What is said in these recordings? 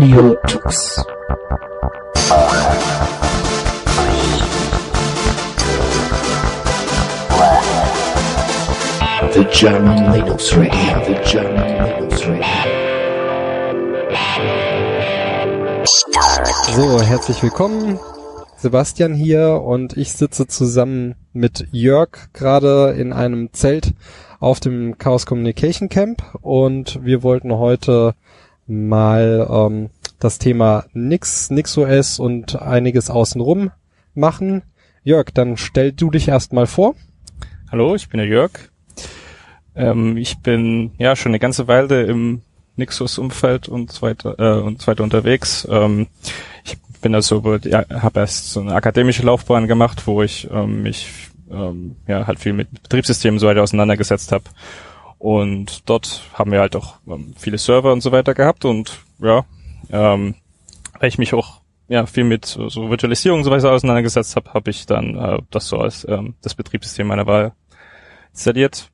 Audio Tux. The German Linux Radio. The German Linux Radio. So, herzlich willkommen. Sebastian hier und ich sitze zusammen mit Jörg gerade in einem Zelt auf dem Chaos Communication Camp und wir wollten heute mal das Thema NixOS und einiges außenrum machen. Jörg, dann stell du dich erstmal vor. Hallo, ich bin der Jörg. Ich bin ja schon eine ganze Weile im NixOS-Umfeld und so weiter unterwegs. Ich bin also habe erst so eine akademische Laufbahn gemacht, wo ich mich halt viel mit Betriebssystemen und so weiter auseinandergesetzt habe. Und dort haben wir halt auch viele Server und so weiter gehabt und weil ich mich auch viel mit so Virtualisierung und so weiter auseinandergesetzt habe, habe ich dann das so als das Betriebssystem meiner Wahl installiert.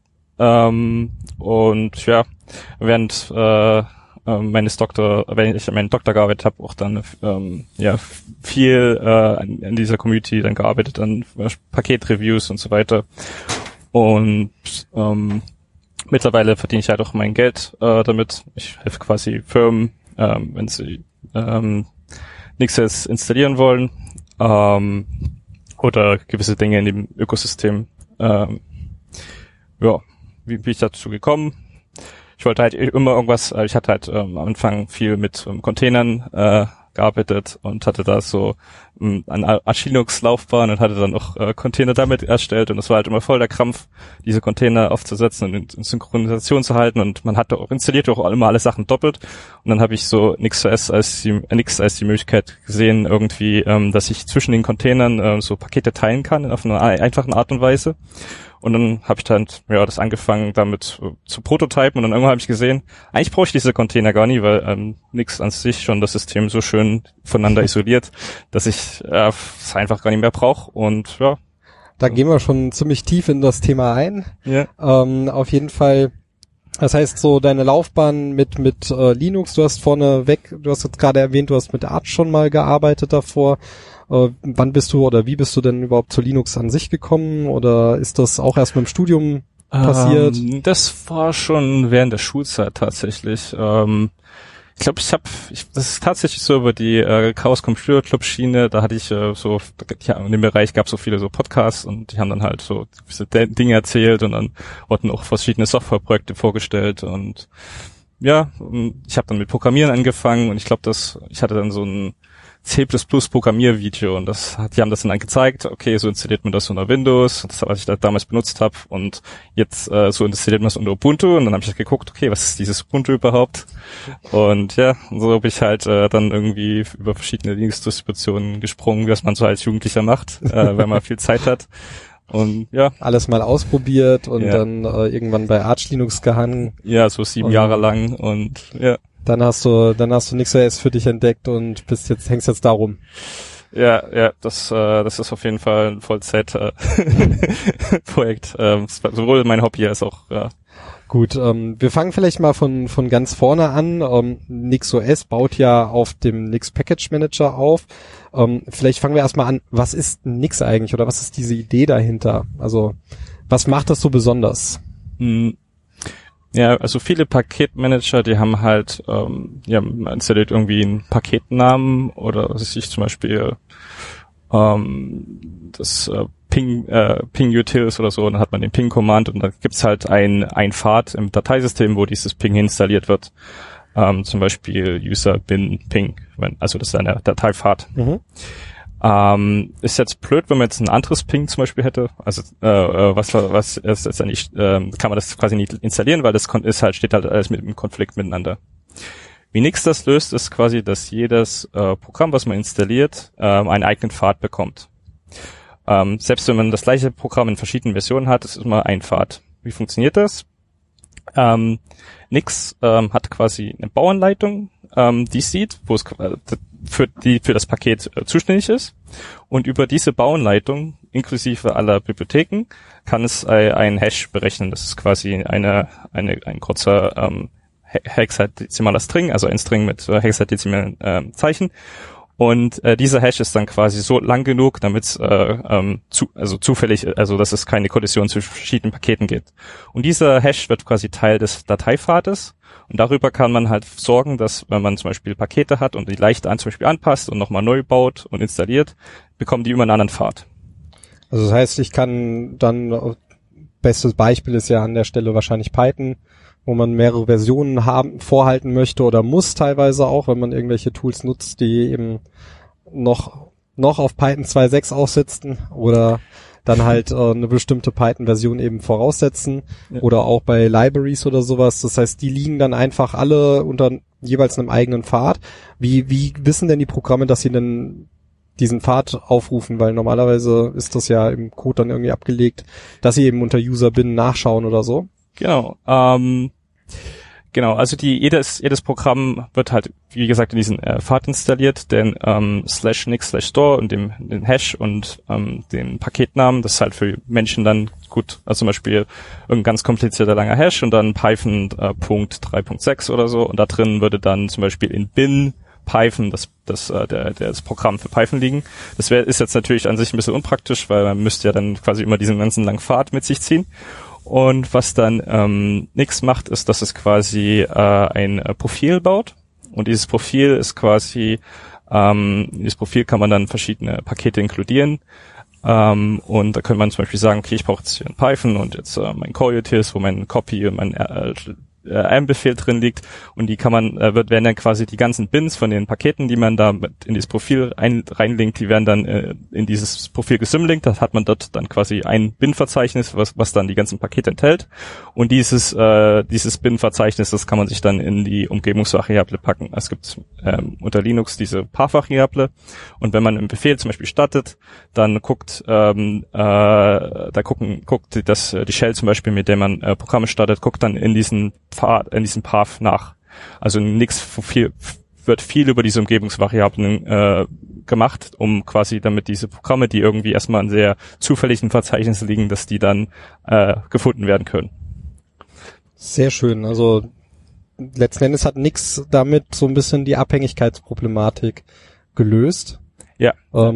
Und ja, während wenn ich an meinem Doktor gearbeitet habe, auch dann viel an dieser Community dann gearbeitet, an Paketreviews und so weiter. Und mittlerweile verdiene ich halt auch mein Geld damit. Ich helfe quasi Firmen, wenn sie NixOS installieren wollen oder gewisse Dinge in dem Ökosystem. Wie bin ich dazu gekommen? Ich wollte halt immer irgendwas, ich hatte halt am Anfang viel mit Containern gearbeitet und hatte da so eine Arch Linux-Laufbahn und hatte dann auch Container damit erstellt und es war halt immer voll der Krampf, diese Container aufzusetzen und in Synchronisation zu halten und man hatte auch installiert auch immer alle Sachen doppelt und dann habe ich so NixOS als die Möglichkeit gesehen irgendwie, dass ich zwischen den Containern so Pakete teilen kann auf eine einfache Art und Weise. Und dann habe ich dann das angefangen damit zu prototypen und dann irgendwann habe ich gesehen, eigentlich brauche ich diese Container gar nicht, weil Nix an sich schon das System so schön voneinander isoliert, dass ich es einfach gar nicht mehr brauche und ja. Da gehen wir schon ziemlich tief in das Thema ein. Ja. Auf jeden Fall, das heißt so deine Laufbahn mit Linux, du hast jetzt gerade erwähnt, du hast mit Arch schon mal gearbeitet davor. Wann bist du oder wie bist du denn überhaupt zu Linux an sich gekommen oder ist das auch erst mit dem Studium passiert? Das war schon während der Schulzeit tatsächlich. Ich glaube, das ist tatsächlich so über die Chaos Computer Club Schiene, da hatte ich in dem Bereich gab es so viele so Podcasts und die haben dann halt so diese Dinge erzählt und dann wurden auch verschiedene Softwareprojekte vorgestellt und ja, ich habe dann mit Programmieren angefangen und ich glaube, ich hatte dann so ein C++ Programmiervideo und die haben das dann gezeigt, okay, so installiert man das unter Windows, das was ich da damals benutzt habe und jetzt so installiert man es unter Ubuntu und dann habe ich geguckt, okay, was ist dieses Ubuntu überhaupt? Und ja, so habe ich halt dann irgendwie über verschiedene Linux-Distributionen gesprungen, was man so als Jugendlicher macht, wenn man viel Zeit hat. Und ja. Alles mal ausprobiert und dann irgendwann bei Arch Linux gehangen. Ja, so 7 Jahre lang und ja. Dann hast du NixOS für dich entdeckt und hängst jetzt da rum. Ja, das ist auf jeden Fall ein Vollzeit Projekt. Sowohl mein Hobby als auch, ja. Gut, wir fangen vielleicht mal von ganz vorne an. NixOS baut ja auf dem Nix Package Manager auf. Vielleicht fangen wir erstmal an, was ist Nix eigentlich oder was ist diese Idee dahinter? Also, was macht das so besonders? Ja, also viele Paketmanager, die haben halt, man installiert irgendwie einen Paketnamen oder was weiß ich, zum Beispiel das Ping Utils oder so, und dann hat man den Ping-Command und dann gibt's halt ein Pfad im Dateisystem, wo dieses Ping installiert wird. Zum Beispiel user bin ping, also das ist eine Dateipfad. Ist jetzt blöd, wenn man jetzt ein anderes Ping zum Beispiel hätte. Also was ist jetzt eigentlich, kann man das quasi nicht installieren, weil das steht halt alles im Konflikt miteinander. Wie Nix das löst, ist quasi, dass jedes Programm, was man installiert, einen eigenen Pfad bekommt. Selbst wenn man das gleiche Programm in verschiedenen Versionen hat, ist immer ein Pfad. Wie funktioniert das? Nix hat quasi eine Bauanleitung, die sieht, wo es für das Paket zuständig ist. Und über diese Bauanleitung, inklusive aller Bibliotheken, kann es einen Hash berechnen. Das ist quasi ein kurzer hexadezimaler String, also ein String mit hexadezimalen Zeichen. Und dieser Hash ist dann quasi so lang genug, damit es zufällig, also dass es keine Kollision zwischen verschiedenen Paketen gibt. Und dieser Hash wird quasi Teil des Dateipfades. Und darüber kann man halt sorgen, dass wenn man zum Beispiel Pakete hat und die leicht zum Beispiel anpasst und nochmal neu baut und installiert, bekommen die immer einen anderen Pfad. Also das heißt, ich kann dann, bestes Beispiel ist ja an der Stelle wahrscheinlich Python, wo man mehrere Versionen vorhalten möchte oder muss teilweise auch, wenn man irgendwelche Tools nutzt, die eben noch auf Python 2.6 aussitzen oder dann halt eine bestimmte Python-Version eben voraussetzen, ja. Oder auch bei Libraries oder sowas. Das heißt, die liegen dann einfach alle unter jeweils einem eigenen Pfad. Wie wissen denn die Programme, dass sie denn diesen Pfad aufrufen? Weil normalerweise ist das ja im Code dann irgendwie abgelegt, dass sie eben unter User-Bin nachschauen oder so. Genau, also jedes Programm wird halt, wie gesagt, in diesen Pfad installiert, den /nix/store und den Hash und den Paketnamen. Das ist halt für Menschen dann gut, also zum Beispiel irgendein ganz komplizierter langer Hash und dann Python Punkt 3.6 oder so. Und da drin würde dann zum Beispiel in bin Python das Programm für Python liegen. Das ist jetzt natürlich an sich ein bisschen unpraktisch, weil man müsste ja dann quasi immer diesen ganzen langen Pfad mit sich ziehen. Und was dann Nix macht, ist, dass es quasi ein Profil baut. Und dieses Profil ist quasi, dieses Profil kann man dann verschiedene Pakete inkludieren. Und da könnte man zum Beispiel sagen, okay, ich brauche jetzt hier ein Python und jetzt mein Core-Utils, wo mein Copy und mein AM-Befehl drin liegt, und die kann man, werden dann quasi die ganzen Bins von den Paketen, die man da in dieses Profil reinlinkt, die werden dann in dieses Profil gesymlinkt. Da hat man dort dann quasi ein Bin-Verzeichnis, was dann die ganzen Pakete enthält. Und dieses Bin-Verzeichnis, das kann man sich dann in die Umgebungsvariable packen. Es gibt unter Linux diese Path-Variable, und wenn man einen Befehl zum Beispiel startet, dann guckt die Shell zum Beispiel, mit der man Programme startet, guckt dann in diesen Path nach. Also wird viel über diese Umgebungsvariablen gemacht, um quasi damit diese Programme, die irgendwie erstmal in sehr zufälligen Verzeichnissen liegen, dass die dann gefunden werden können. Sehr schön. Also letzten Endes hat Nix damit so ein bisschen die Abhängigkeitsproblematik gelöst. Ja.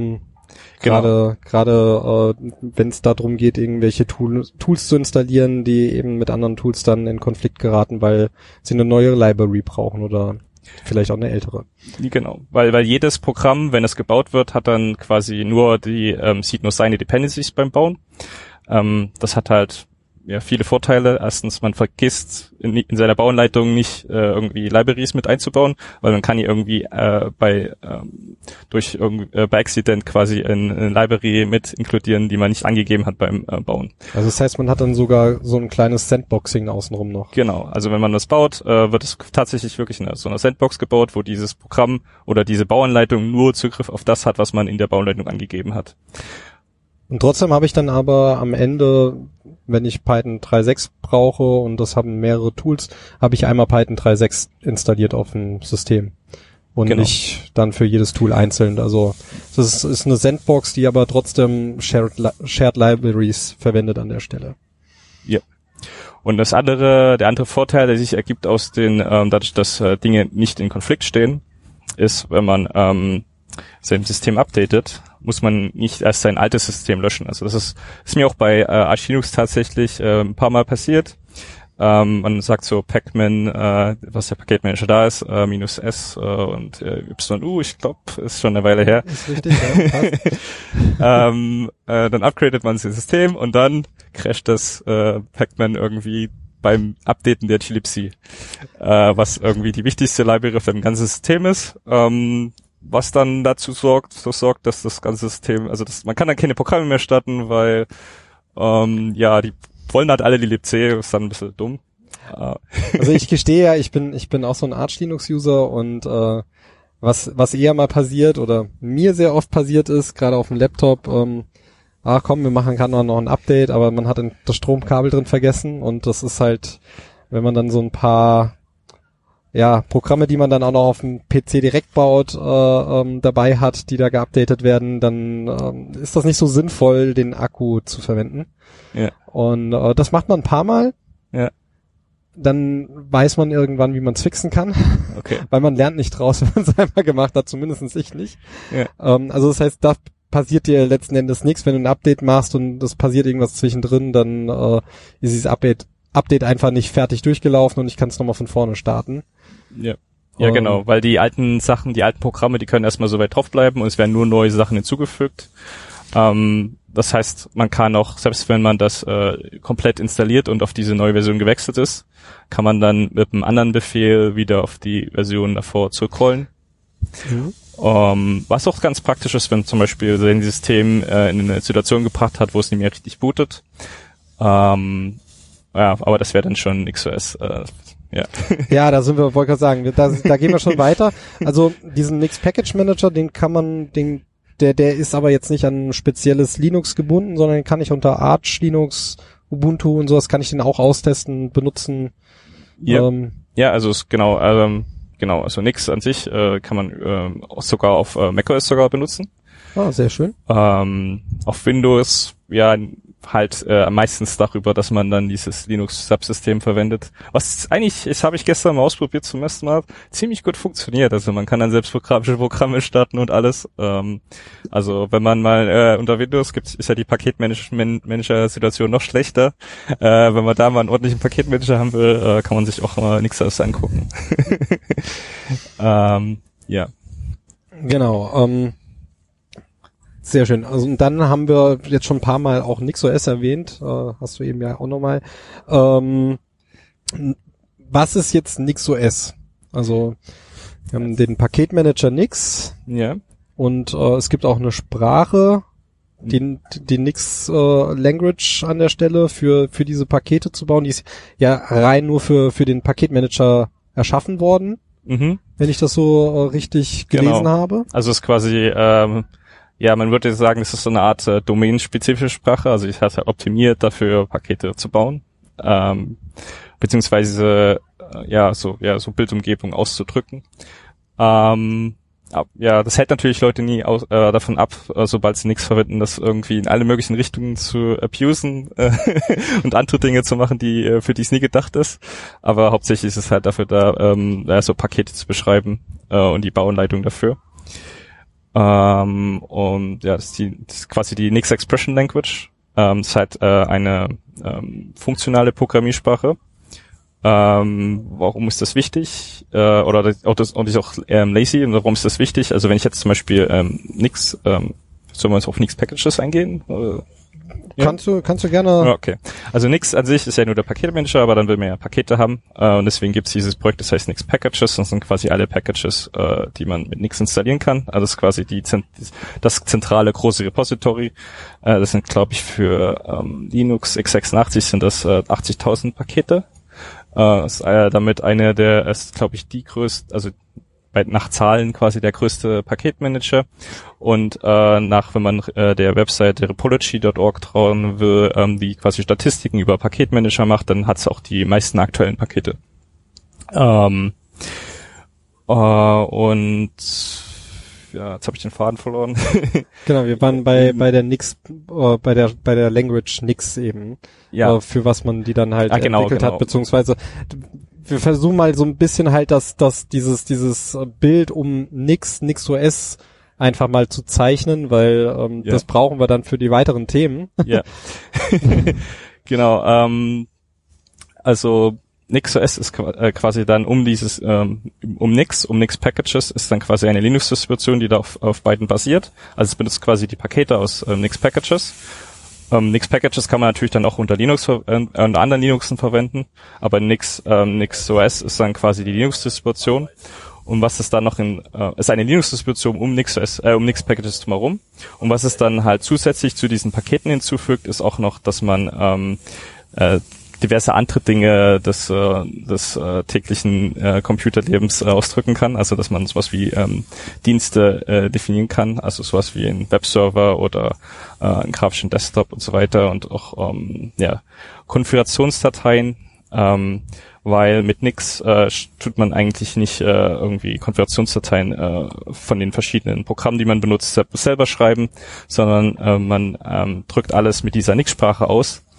Gerade wenn es darum geht, irgendwelche Tools zu installieren, die eben mit anderen Tools dann in Konflikt geraten, weil sie eine neue Library brauchen oder vielleicht auch eine ältere. Genau, weil jedes Programm, wenn es gebaut wird, hat dann quasi sieht nur seine Dependencies beim Bauen. Das hat halt viele Vorteile. Erstens, man vergisst in seiner Bauanleitung nicht irgendwie Libraries mit einzubauen, weil man kann hier irgendwie bei Accident quasi eine Library mit inkludieren, die man nicht angegeben hat beim Bauen. Also das heißt, man hat dann sogar so ein kleines Sandboxing außenrum noch. Genau, also wenn man das baut, wird es tatsächlich wirklich so eine Sandbox gebaut, wo dieses Programm oder diese Bauanleitung nur Zugriff auf das hat, was man in der Bauanleitung angegeben hat. Und trotzdem habe ich dann aber am Ende, wenn ich Python 3.6 brauche, und das haben mehrere Tools, habe ich einmal Python 3.6 installiert auf dem System. Und nicht dann für jedes Tool einzeln. Also das ist eine Sandbox, die aber trotzdem Shared Libraries verwendet an der Stelle. Ja. Und der andere Vorteil, der sich ergibt aus dadurch, dass Dinge nicht in Konflikt stehen, ist, wenn man sein System updatet, muss man nicht erst sein altes System löschen. Also das ist mir auch bei Arch Linux tatsächlich ein paar Mal passiert. Man sagt so Pacman, was der Paketmanager da ist, -s und YU, ich glaube, ist schon eine Weile her. Ist richtig, ja, passt. Dann upgradet man sein System und dann crasht das Pacman irgendwie beim Updaten der glibc, was irgendwie die wichtigste Library auf dem ganzen System ist. Was dann dazu sorgt, dass das ganze System, man kann dann keine Programme mehr starten, weil die wollen halt alle die libc, ist dann ein bisschen dumm. Also ich gestehe ja, ich bin auch so ein Arch Linux User, und was eher mal passiert oder mir sehr oft passiert ist, gerade auf dem Laptop, wir machen gerade noch ein Update, aber man hat das Stromkabel drin vergessen, und das ist halt, wenn man dann so ein paar Programme, die man dann auch noch auf dem PC direkt baut, dabei hat, die da geupdatet werden, dann ist das nicht so sinnvoll, den Akku zu verwenden. Ja. Und das macht man ein paar Mal. Ja. dann weiß man irgendwann, wie man es fixen kann. Okay. Weil man lernt nicht draus, wenn man es einmal gemacht hat, zumindest ich nicht. Ja. Also das heißt, da passiert dir letzten Endes nichts, wenn du ein Update machst und es passiert irgendwas zwischendrin, dann ist dieses Update einfach nicht fertig durchgelaufen und ich kann es nochmal von vorne starten. Ja. Ja, genau, weil die alten Programme, die können erstmal so weit drauf bleiben und es werden nur neue Sachen hinzugefügt. Das heißt, man kann auch, selbst wenn man das komplett installiert und auf diese neue Version gewechselt ist, kann man dann mit einem anderen Befehl wieder auf die Version davor zurückrollen. Was auch ganz praktisch ist, wenn zum Beispiel sein System in eine Situation gebracht hat, wo es nicht mehr richtig bootet. Ja, aber das wäre dann schon NixOS. Ja. Ja, da sind wir, wollte ich sagen, da gehen wir schon weiter. Also diesen Nix Package Manager, den kann man, der ist aber jetzt nicht an ein spezielles Linux gebunden, sondern den kann ich unter Arch Linux, Ubuntu und sowas kann ich den auch austesten, benutzen. Ja, ja, also also Nix an sich kann man sogar auf macOS sogar benutzen. Ah, sehr schön. Auf Windows, ja, halt meistens darüber, dass man dann dieses Linux-Subsystem verwendet. Was eigentlich, das habe ich gestern mal ausprobiert zum ersten Mal, ziemlich gut funktioniert. Also man kann dann selbst Programme starten und alles. Also wenn man mal unter Windows ist ja die Paketmanager-Situation noch schlechter. Wenn man da mal einen ordentlichen Paketmanager haben will, kann man sich auch mal NixOS angucken. Ja. Genau, sehr schön. Also und dann haben wir jetzt schon ein paar Mal auch NixOS erwähnt, hast du eben ja auch nochmal. Was ist jetzt NixOS? Also wir haben den Paketmanager Nix. Ja. Und es gibt auch eine Sprache, die Nix Language an der Stelle für diese Pakete zu bauen. Die ist ja rein nur für den Paketmanager erschaffen worden, wenn ich das so richtig gelesen habe. Also es ist quasi ja, man würde sagen, das ist so eine Art domänenspezifische Sprache, also ich hatte optimiert dafür, Pakete zu bauen, beziehungsweise so Bildumgebung auszudrücken. Ja, das hält natürlich Leute nie davon ab, sobald sie nichts verwenden, das irgendwie in alle möglichen Richtungen zu abusen und andere Dinge zu machen, für die es nie gedacht ist. Aber hauptsächlich ist es halt dafür da, so Pakete zu beschreiben und die Bauanleitung dafür. Und ja, das ist quasi die Nix Expression Language. Das ist halt eine funktionale Programmiersprache. Warum ist das wichtig? Oder auch lazy. Und warum ist das wichtig? Also wenn ich jetzt zum Beispiel Nix, sollen wir jetzt auf Nix Packages eingehen? Ja. Kannst du gerne. Ja, okay. Also Nix an sich ist ja nur der Paketmanager, aber dann will man ja Pakete haben. Und deswegen gibt's dieses Projekt, das heißt Nix Packages. Das sind quasi alle Packages, die man mit Nix installieren kann. Also das ist quasi das zentrale große Repository. Das sind, glaube ich, für Linux x86 sind das 80.000 Pakete. Ist damit ist, glaube ich, die größte, also nach Zahlen quasi der größte Paketmanager und wenn man der Webseite repology.org trauen will, die quasi Statistiken über Paketmanager macht, dann hat es auch die meisten aktuellen Pakete. Und ja, jetzt habe ich den Faden verloren. Genau, wir waren bei der Nix, bei der Language Nix eben, ja. Für was man die dann halt entwickelt genau. hat, beziehungsweise wir versuchen mal so ein bisschen halt dieses Bild um NixOS einfach mal zu zeichnen, weil das brauchen wir dann für die weiteren Themen. Ja. Genau, also NixOS ist quasi dann um Nix Packages ist dann quasi eine Linux-Distribution, die da auf beiden basiert. Also es benutzt quasi die Pakete aus Nix Packages. Nix Packages kann man natürlich dann auch unter anderen Linuxen verwenden, aber NixOS ist dann quasi die Linux-Distribution. Und was es dann noch ist eine Linux-Distribution um Nix Packages drumherum. Und was es dann halt zusätzlich zu diesen Paketen hinzufügt, ist auch noch, dass man diverse andere Dinge des täglichen Computerlebens ausdrücken kann, also dass man sowas wie Dienste definieren kann, also sowas wie ein Webserver oder einen grafischen Desktop und so weiter und auch Konfigurationsdateien, weil mit Nix tut man eigentlich nicht irgendwie Konfigurationsdateien von den verschiedenen Programmen, die man benutzt, selber schreiben, sondern man drückt alles mit dieser Nix-Sprache aus.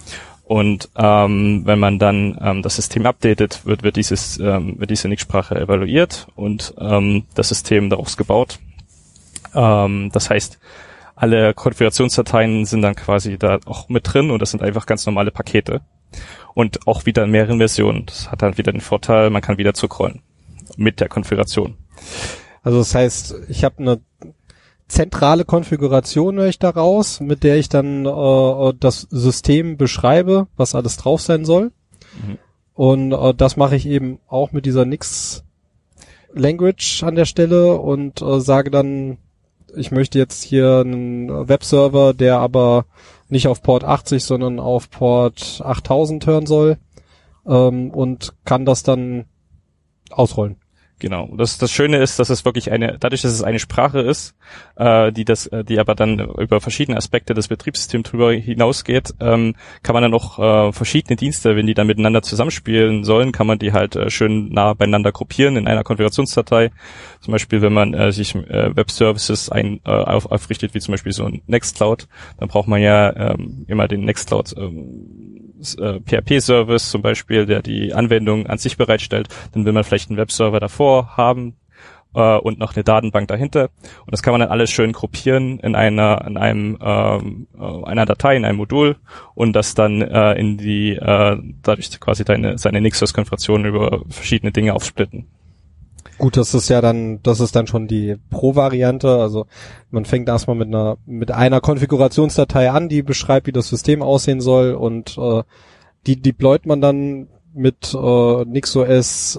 Und wenn man dann das System updatet, wird diese NIX-Sprache evaluiert und das System daraus gebaut. Das heißt, alle Konfigurationsdateien sind dann quasi da auch mit drin und das sind einfach ganz normale Pakete. Und auch wieder in mehreren Versionen. Das hat dann wieder den Vorteil, man kann wieder zurückrollen mit der Konfiguration. Also das heißt, ich habe eine zentrale Konfiguration, höre ich daraus, mit der ich dann das System beschreibe, was alles drauf sein soll. Mhm. Und das mache ich eben auch mit dieser Nix Language an der Stelle und sage dann, ich möchte jetzt hier einen Webserver, der aber nicht auf Port 80, sondern auf Port 8000 hören soll, und kann das dann ausrollen. Genau. Das Schöne ist, dass es wirklich dadurch, dass es eine Sprache ist, die aber dann über verschiedene Aspekte des Betriebssystems drüber hinausgeht, kann man dann auch verschiedene Dienste, wenn die dann miteinander zusammenspielen sollen, kann man die halt schön nah beieinander gruppieren in einer Konfigurationsdatei. Zum Beispiel, wenn man sich Web-Services aufrichtet, wie zum Beispiel so ein Nextcloud, dann braucht man ja immer den Nextcloud PHP-Service zum Beispiel, der die Anwendung an sich bereitstellt. Dann will man vielleicht einen Webserver davor haben und noch eine Datenbank dahinter. Und das kann man dann alles schön gruppieren in einer Datei, in einem Modul und das dann dadurch quasi seine Nixos-Konfiguration über verschiedene Dinge aufsplitten. Gut, das ist dann schon die Pro-Variante. Also man fängt erstmal mit einer Konfigurationsdatei an, die beschreibt, wie das System aussehen soll und die deployt man dann mit NixOS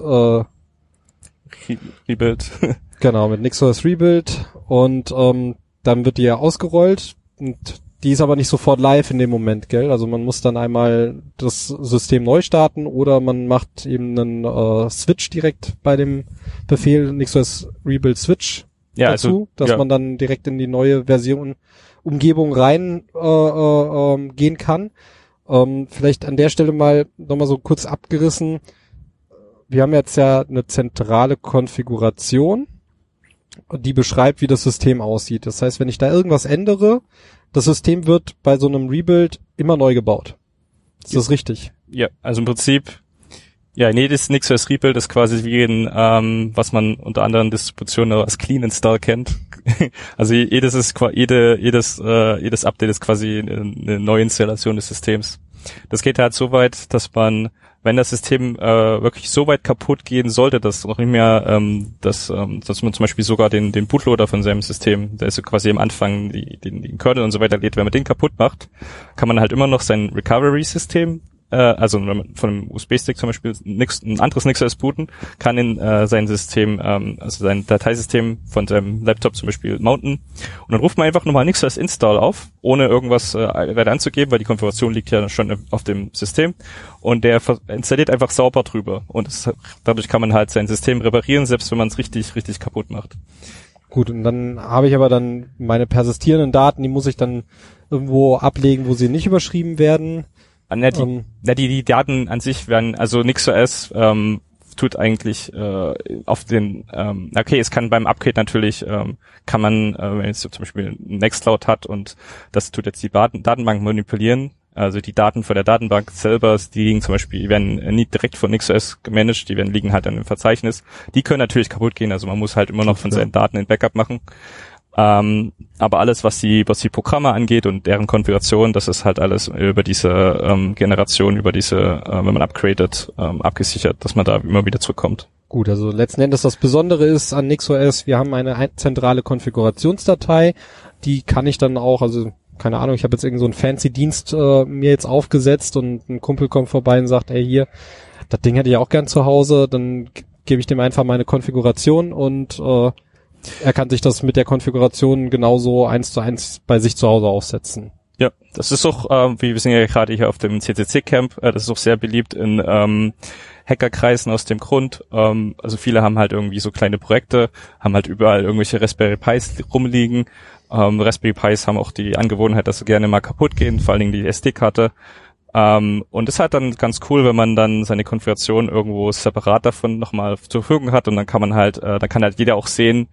Rebuild. Genau, mit NixOS Rebuild und dann wird die ja ausgerollt und die ist aber nicht sofort live in dem Moment, gell? Also man muss dann einmal das System neu starten oder man macht eben einen Switch direkt bei dem Befehl NixOS Rebuild Switch dazu, dass man dann direkt in die neue Version Umgebung rein gehen kann. Vielleicht an der Stelle mal nochmal so kurz abgerissen. Wir haben jetzt ja eine zentrale Konfiguration, die beschreibt, wie das System aussieht. Das heißt, wenn ich da irgendwas ändere, das System wird bei so einem Rebuild immer neu gebaut. Ist das richtig? Ja, also im Prinzip, jedes NixOS Rebuild ist quasi wie was man unter anderen Distributionen als Clean Install kennt. Also jedes Update ist quasi eine Neuinstallation des Systems. Das geht halt so weit, dass man, wenn das System wirklich so weit kaputt gehen sollte, dass noch nicht mehr, dass man zum Beispiel sogar den Bootloader von seinem System, der ist so quasi am Anfang den Kernel und so weiter lädt, wenn man den kaputt macht, kann man halt immer noch sein Recovery-System, also wenn man von einem USB-Stick zum Beispiel ein anderes NixOS booten, kann in sein System, also sein Dateisystem von seinem Laptop zum Beispiel mounten und dann ruft man einfach nochmal NixOS Install auf, ohne irgendwas weiter anzugeben, weil die Konfiguration liegt ja schon auf dem System und der installiert einfach sauber drüber und dadurch kann man halt sein System reparieren, selbst wenn man es richtig, richtig kaputt macht. Gut, und dann habe ich aber dann meine persistierenden Daten, die muss ich dann irgendwo ablegen, wo sie nicht überschrieben werden. Die Daten an sich werden, also NixOS tut eigentlich auf den, es kann beim Upgrade natürlich, kann man, wenn jetzt zum Beispiel ein Nextcloud hat und das tut jetzt die Datenbank manipulieren, also die Daten von der Datenbank selber, die liegen zum Beispiel, die werden nicht direkt von NixOS gemanagt, liegen halt dann im Verzeichnis. Die können natürlich kaputt gehen, also man muss halt immer noch von seinen Daten ein Backup machen. Aber alles, was die Programme angeht und deren Konfiguration, das ist halt alles über diese Generation, wenn man upgradet, abgesichert, dass man da immer wieder zurückkommt. Gut, also letzten Endes das Besondere ist an NixOS, wir haben eine zentrale Konfigurationsdatei, die kann ich dann auch, also keine Ahnung, ich habe jetzt irgend so einen fancy Dienst mir jetzt aufgesetzt und ein Kumpel kommt vorbei und sagt, hey hier, das Ding hätte ich auch gern zu Hause, dann gebe ich dem einfach meine Konfiguration und er kann sich das mit der Konfiguration genauso 1:1 bei sich zu Hause aufsetzen. Ja, das ist auch, wir sind ja gerade hier auf dem CCC-Camp, das ist auch sehr beliebt in Hackerkreisen aus dem Grund. Also viele haben halt irgendwie so kleine Projekte, haben halt überall irgendwelche Raspberry Pis rumliegen. Raspberry Pis haben auch die Angewohnheit, dass sie gerne mal kaputt gehen, vor allen Dingen die SD-Karte. Und das ist halt dann ganz cool, wenn man dann seine Konfiguration irgendwo separat davon nochmal zur Verfügung hat und dann kann man halt, dann kann halt jeder auch sehen,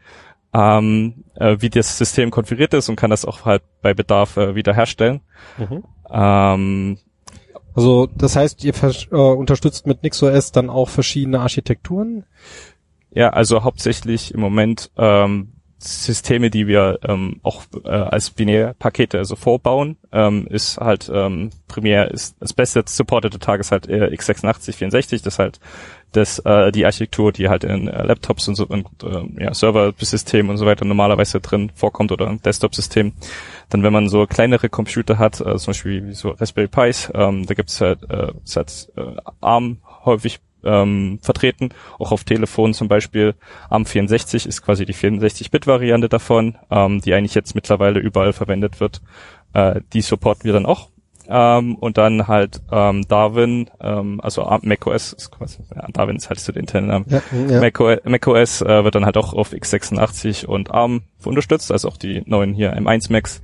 wie das System konfiguriert ist und kann das auch halt bei Bedarf wiederherstellen. Mhm. Also das heißt, ihr unterstützt mit NixOS dann auch verschiedene Architekturen? Ja, also hauptsächlich im Moment Systeme, die wir auch als Binärpakete also vorbauen, ist halt primär ist das beste supportete Tag ist halt x86 64, das ist halt die Architektur, die halt in Laptops und so und Server-System und so weiter normalerweise drin vorkommt oder ein Desktop-System. Dann, wenn man so kleinere Computer hat, zum Beispiel wie so Raspberry Pis, da gibt's halt ARM häufig vertreten, auch auf Telefonen zum Beispiel. ARM64 ist quasi die 64-Bit-Variante davon, die eigentlich jetzt mittlerweile überall verwendet wird. Die supporten wir dann auch. Und dann halt Darwin, also macOS ist quasi, Darwin ist halt so der interne Name. Ja. macOS wird dann halt auch auf x86 und ARM unterstützt, also auch die neuen hier M1 Macs.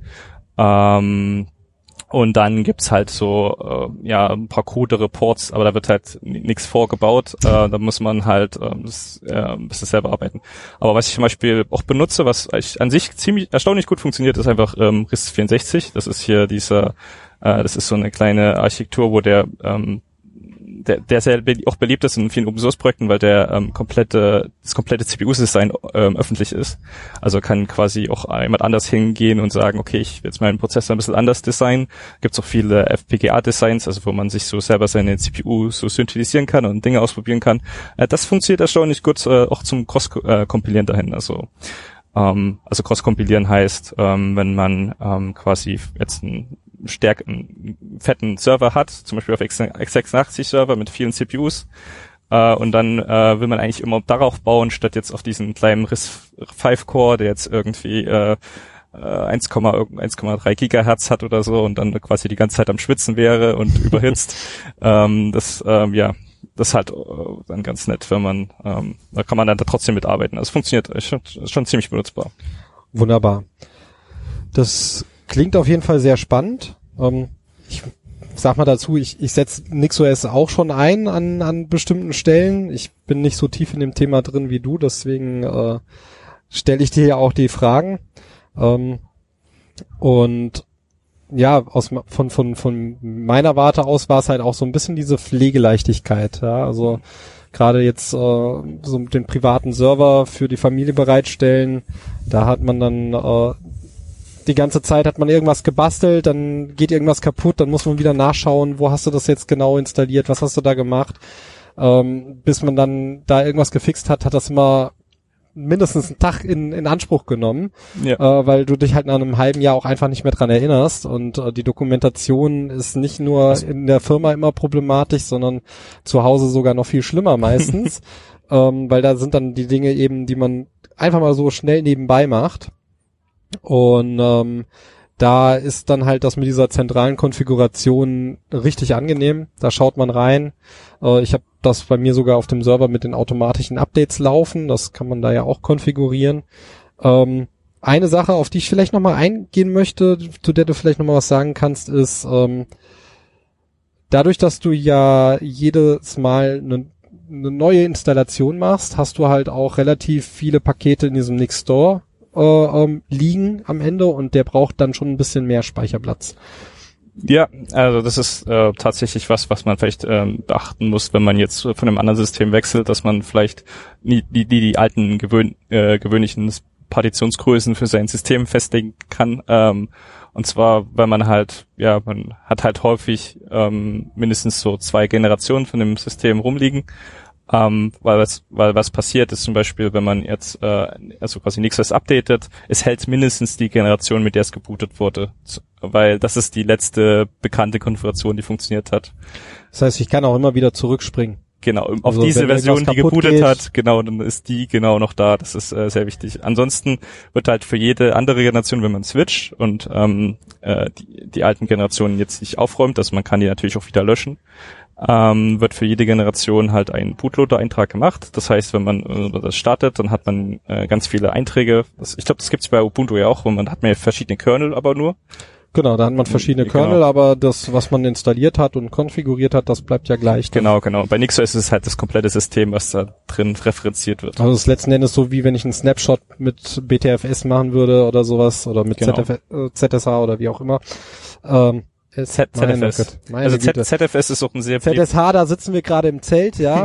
Und dann gibt's halt so ein paar krudere Ports, aber da wird halt nichts vorgebaut. Da muss man halt ein bisschen selber arbeiten. Aber was ich zum Beispiel auch benutze, was an sich ziemlich erstaunlich gut funktioniert, ist einfach RISC-64. Das ist hier das ist so eine kleine Architektur, wo der sehr auch beliebt ist in vielen Open-Source-Projekten, weil das komplette CPU-Design öffentlich ist. Also kann quasi auch jemand anders hingehen und sagen, okay, ich will jetzt meinen Prozessor ein bisschen anders designen. Gibt es auch viele FPGA-Designs, also wo man sich so selber seine CPU so synthetisieren kann und Dinge ausprobieren kann. Das funktioniert erstaunlich gut, auch zum Cross-Kompilieren dahin. Also Cross-Kompilieren heißt, wenn man quasi jetzt einen fetten Server hat, zum Beispiel auf x86-Server mit vielen CPUs, und dann will man eigentlich immer darauf bauen, statt jetzt auf diesen kleinen RISC-V-Core, der jetzt irgendwie 1,3 Gigahertz hat oder so und dann quasi die ganze Zeit am Schwitzen wäre und überhitzt. Das ist halt dann ganz nett, wenn man, da kann man dann trotzdem mitarbeiten. Also es funktioniert, ist schon ziemlich benutzbar. Wunderbar. Das klingt auf jeden Fall sehr spannend. Ich sag mal dazu, ich setze NixOS auch schon ein an bestimmten Stellen. Ich bin nicht so tief in dem Thema drin wie du, deswegen stelle ich dir ja auch die Fragen. Und ja, von meiner Warte aus war es halt auch so ein bisschen diese Pflegeleichtigkeit. Ja, also gerade jetzt so den privaten Server für die Familie bereitstellen, da hat man dann die ganze Zeit hat man irgendwas gebastelt, dann geht irgendwas kaputt, dann muss man wieder nachschauen, wo hast du das jetzt genau installiert, was hast du da gemacht. Bis man dann da irgendwas gefixt hat, hat das immer mindestens einen Tag in Anspruch genommen, weil du dich halt nach einem halben Jahr auch einfach nicht mehr dran erinnerst und die Dokumentation ist nicht nur in der Firma immer problematisch, sondern zu Hause sogar noch viel schlimmer meistens, weil da sind dann die Dinge eben, die man einfach mal so schnell nebenbei macht. Und da ist dann halt das mit dieser zentralen Konfiguration richtig angenehm. Da schaut man rein. Ich habe das bei mir sogar auf dem Server mit den automatischen Updates laufen. Das kann man da ja auch konfigurieren. Eine Sache, auf die ich vielleicht nochmal eingehen möchte, zu der du vielleicht nochmal was sagen kannst, ist, dadurch, dass du ja jedes Mal eine neue Installation machst, hast du halt auch relativ viele Pakete in diesem Nix Store liegen am Ende und der braucht dann schon ein bisschen mehr Speicherplatz. Ja, also das ist tatsächlich was man vielleicht beachten muss, wenn man jetzt von einem anderen System wechselt, dass man vielleicht die alten gewöhnlichen Partitionsgrößen für sein System festlegen kann. Und zwar, weil man hat halt häufig mindestens so 2 Generationen von dem System rumliegen. Weil was passiert ist zum Beispiel, wenn man jetzt also quasi NixOS updatet, es hält mindestens die Generation, mit der es gebootet wurde, weil das ist die letzte bekannte Konfiguration, die funktioniert hat. Das heißt, ich kann auch immer wieder zurückspringen. Genau, auf also diese Version, die gebootet hat, genau, dann ist die genau noch da, das ist sehr wichtig. Ansonsten wird halt für jede andere Generation, wenn man switcht und die alten Generationen jetzt nicht aufräumt, also man kann die natürlich auch wieder löschen, wird für jede Generation halt ein Bootloader-Eintrag gemacht. Das heißt, wenn man das startet, dann hat man ganz viele Einträge. Ich glaube, das gibt's bei Ubuntu ja auch, wo man hat mehr verschiedene Kernel, aber nur. Genau, da hat man verschiedene Kernel, aber das, was man installiert hat und konfiguriert hat, das bleibt ja gleich. Genau. Bei NixOS ist es halt das komplette System, was da drin referenziert wird. Also es ist letzten Endes so, wie wenn ich einen Snapshot mit BTFS machen würde oder sowas oder mit ZSH oder wie auch immer. ZFS. Also ZFS ist auch ein sehr ZSH, da sitzen wir gerade im Zelt, ja.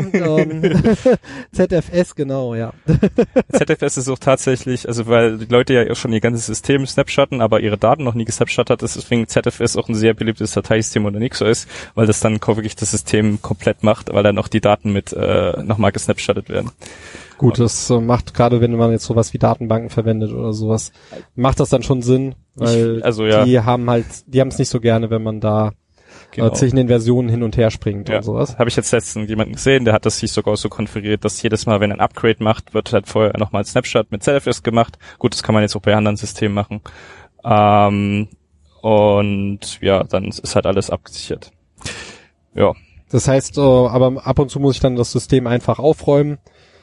ZFS, genau, ja. ZFS ist auch tatsächlich, also weil die Leute ja schon ihr ganzes System snapshotten, aber ihre Daten noch nie gesnapshottet ist, deswegen ZFS auch ein sehr beliebtes Dateisystem unter NixOS, weil das dann wirklich das System komplett macht, weil dann auch die Daten mit nochmal gesnapshottet werden. Gut, das macht gerade, wenn man jetzt sowas wie Datenbanken verwendet oder sowas, macht das dann schon Sinn, weil die haben es nicht so gerne, wenn man da zwischen den Versionen hin und her springt und sowas. Habe ich jetzt letztens jemanden gesehen, der hat das sich sogar so konfiguriert, dass jedes Mal, wenn ein Upgrade macht, wird halt vorher nochmal ein Snapshot mit ZFS gemacht. Gut, das kann man jetzt auch bei anderen Systemen machen. Und ja, dann ist halt alles abgesichert. Ja. Das heißt, aber ab und zu muss ich dann das System einfach aufräumen,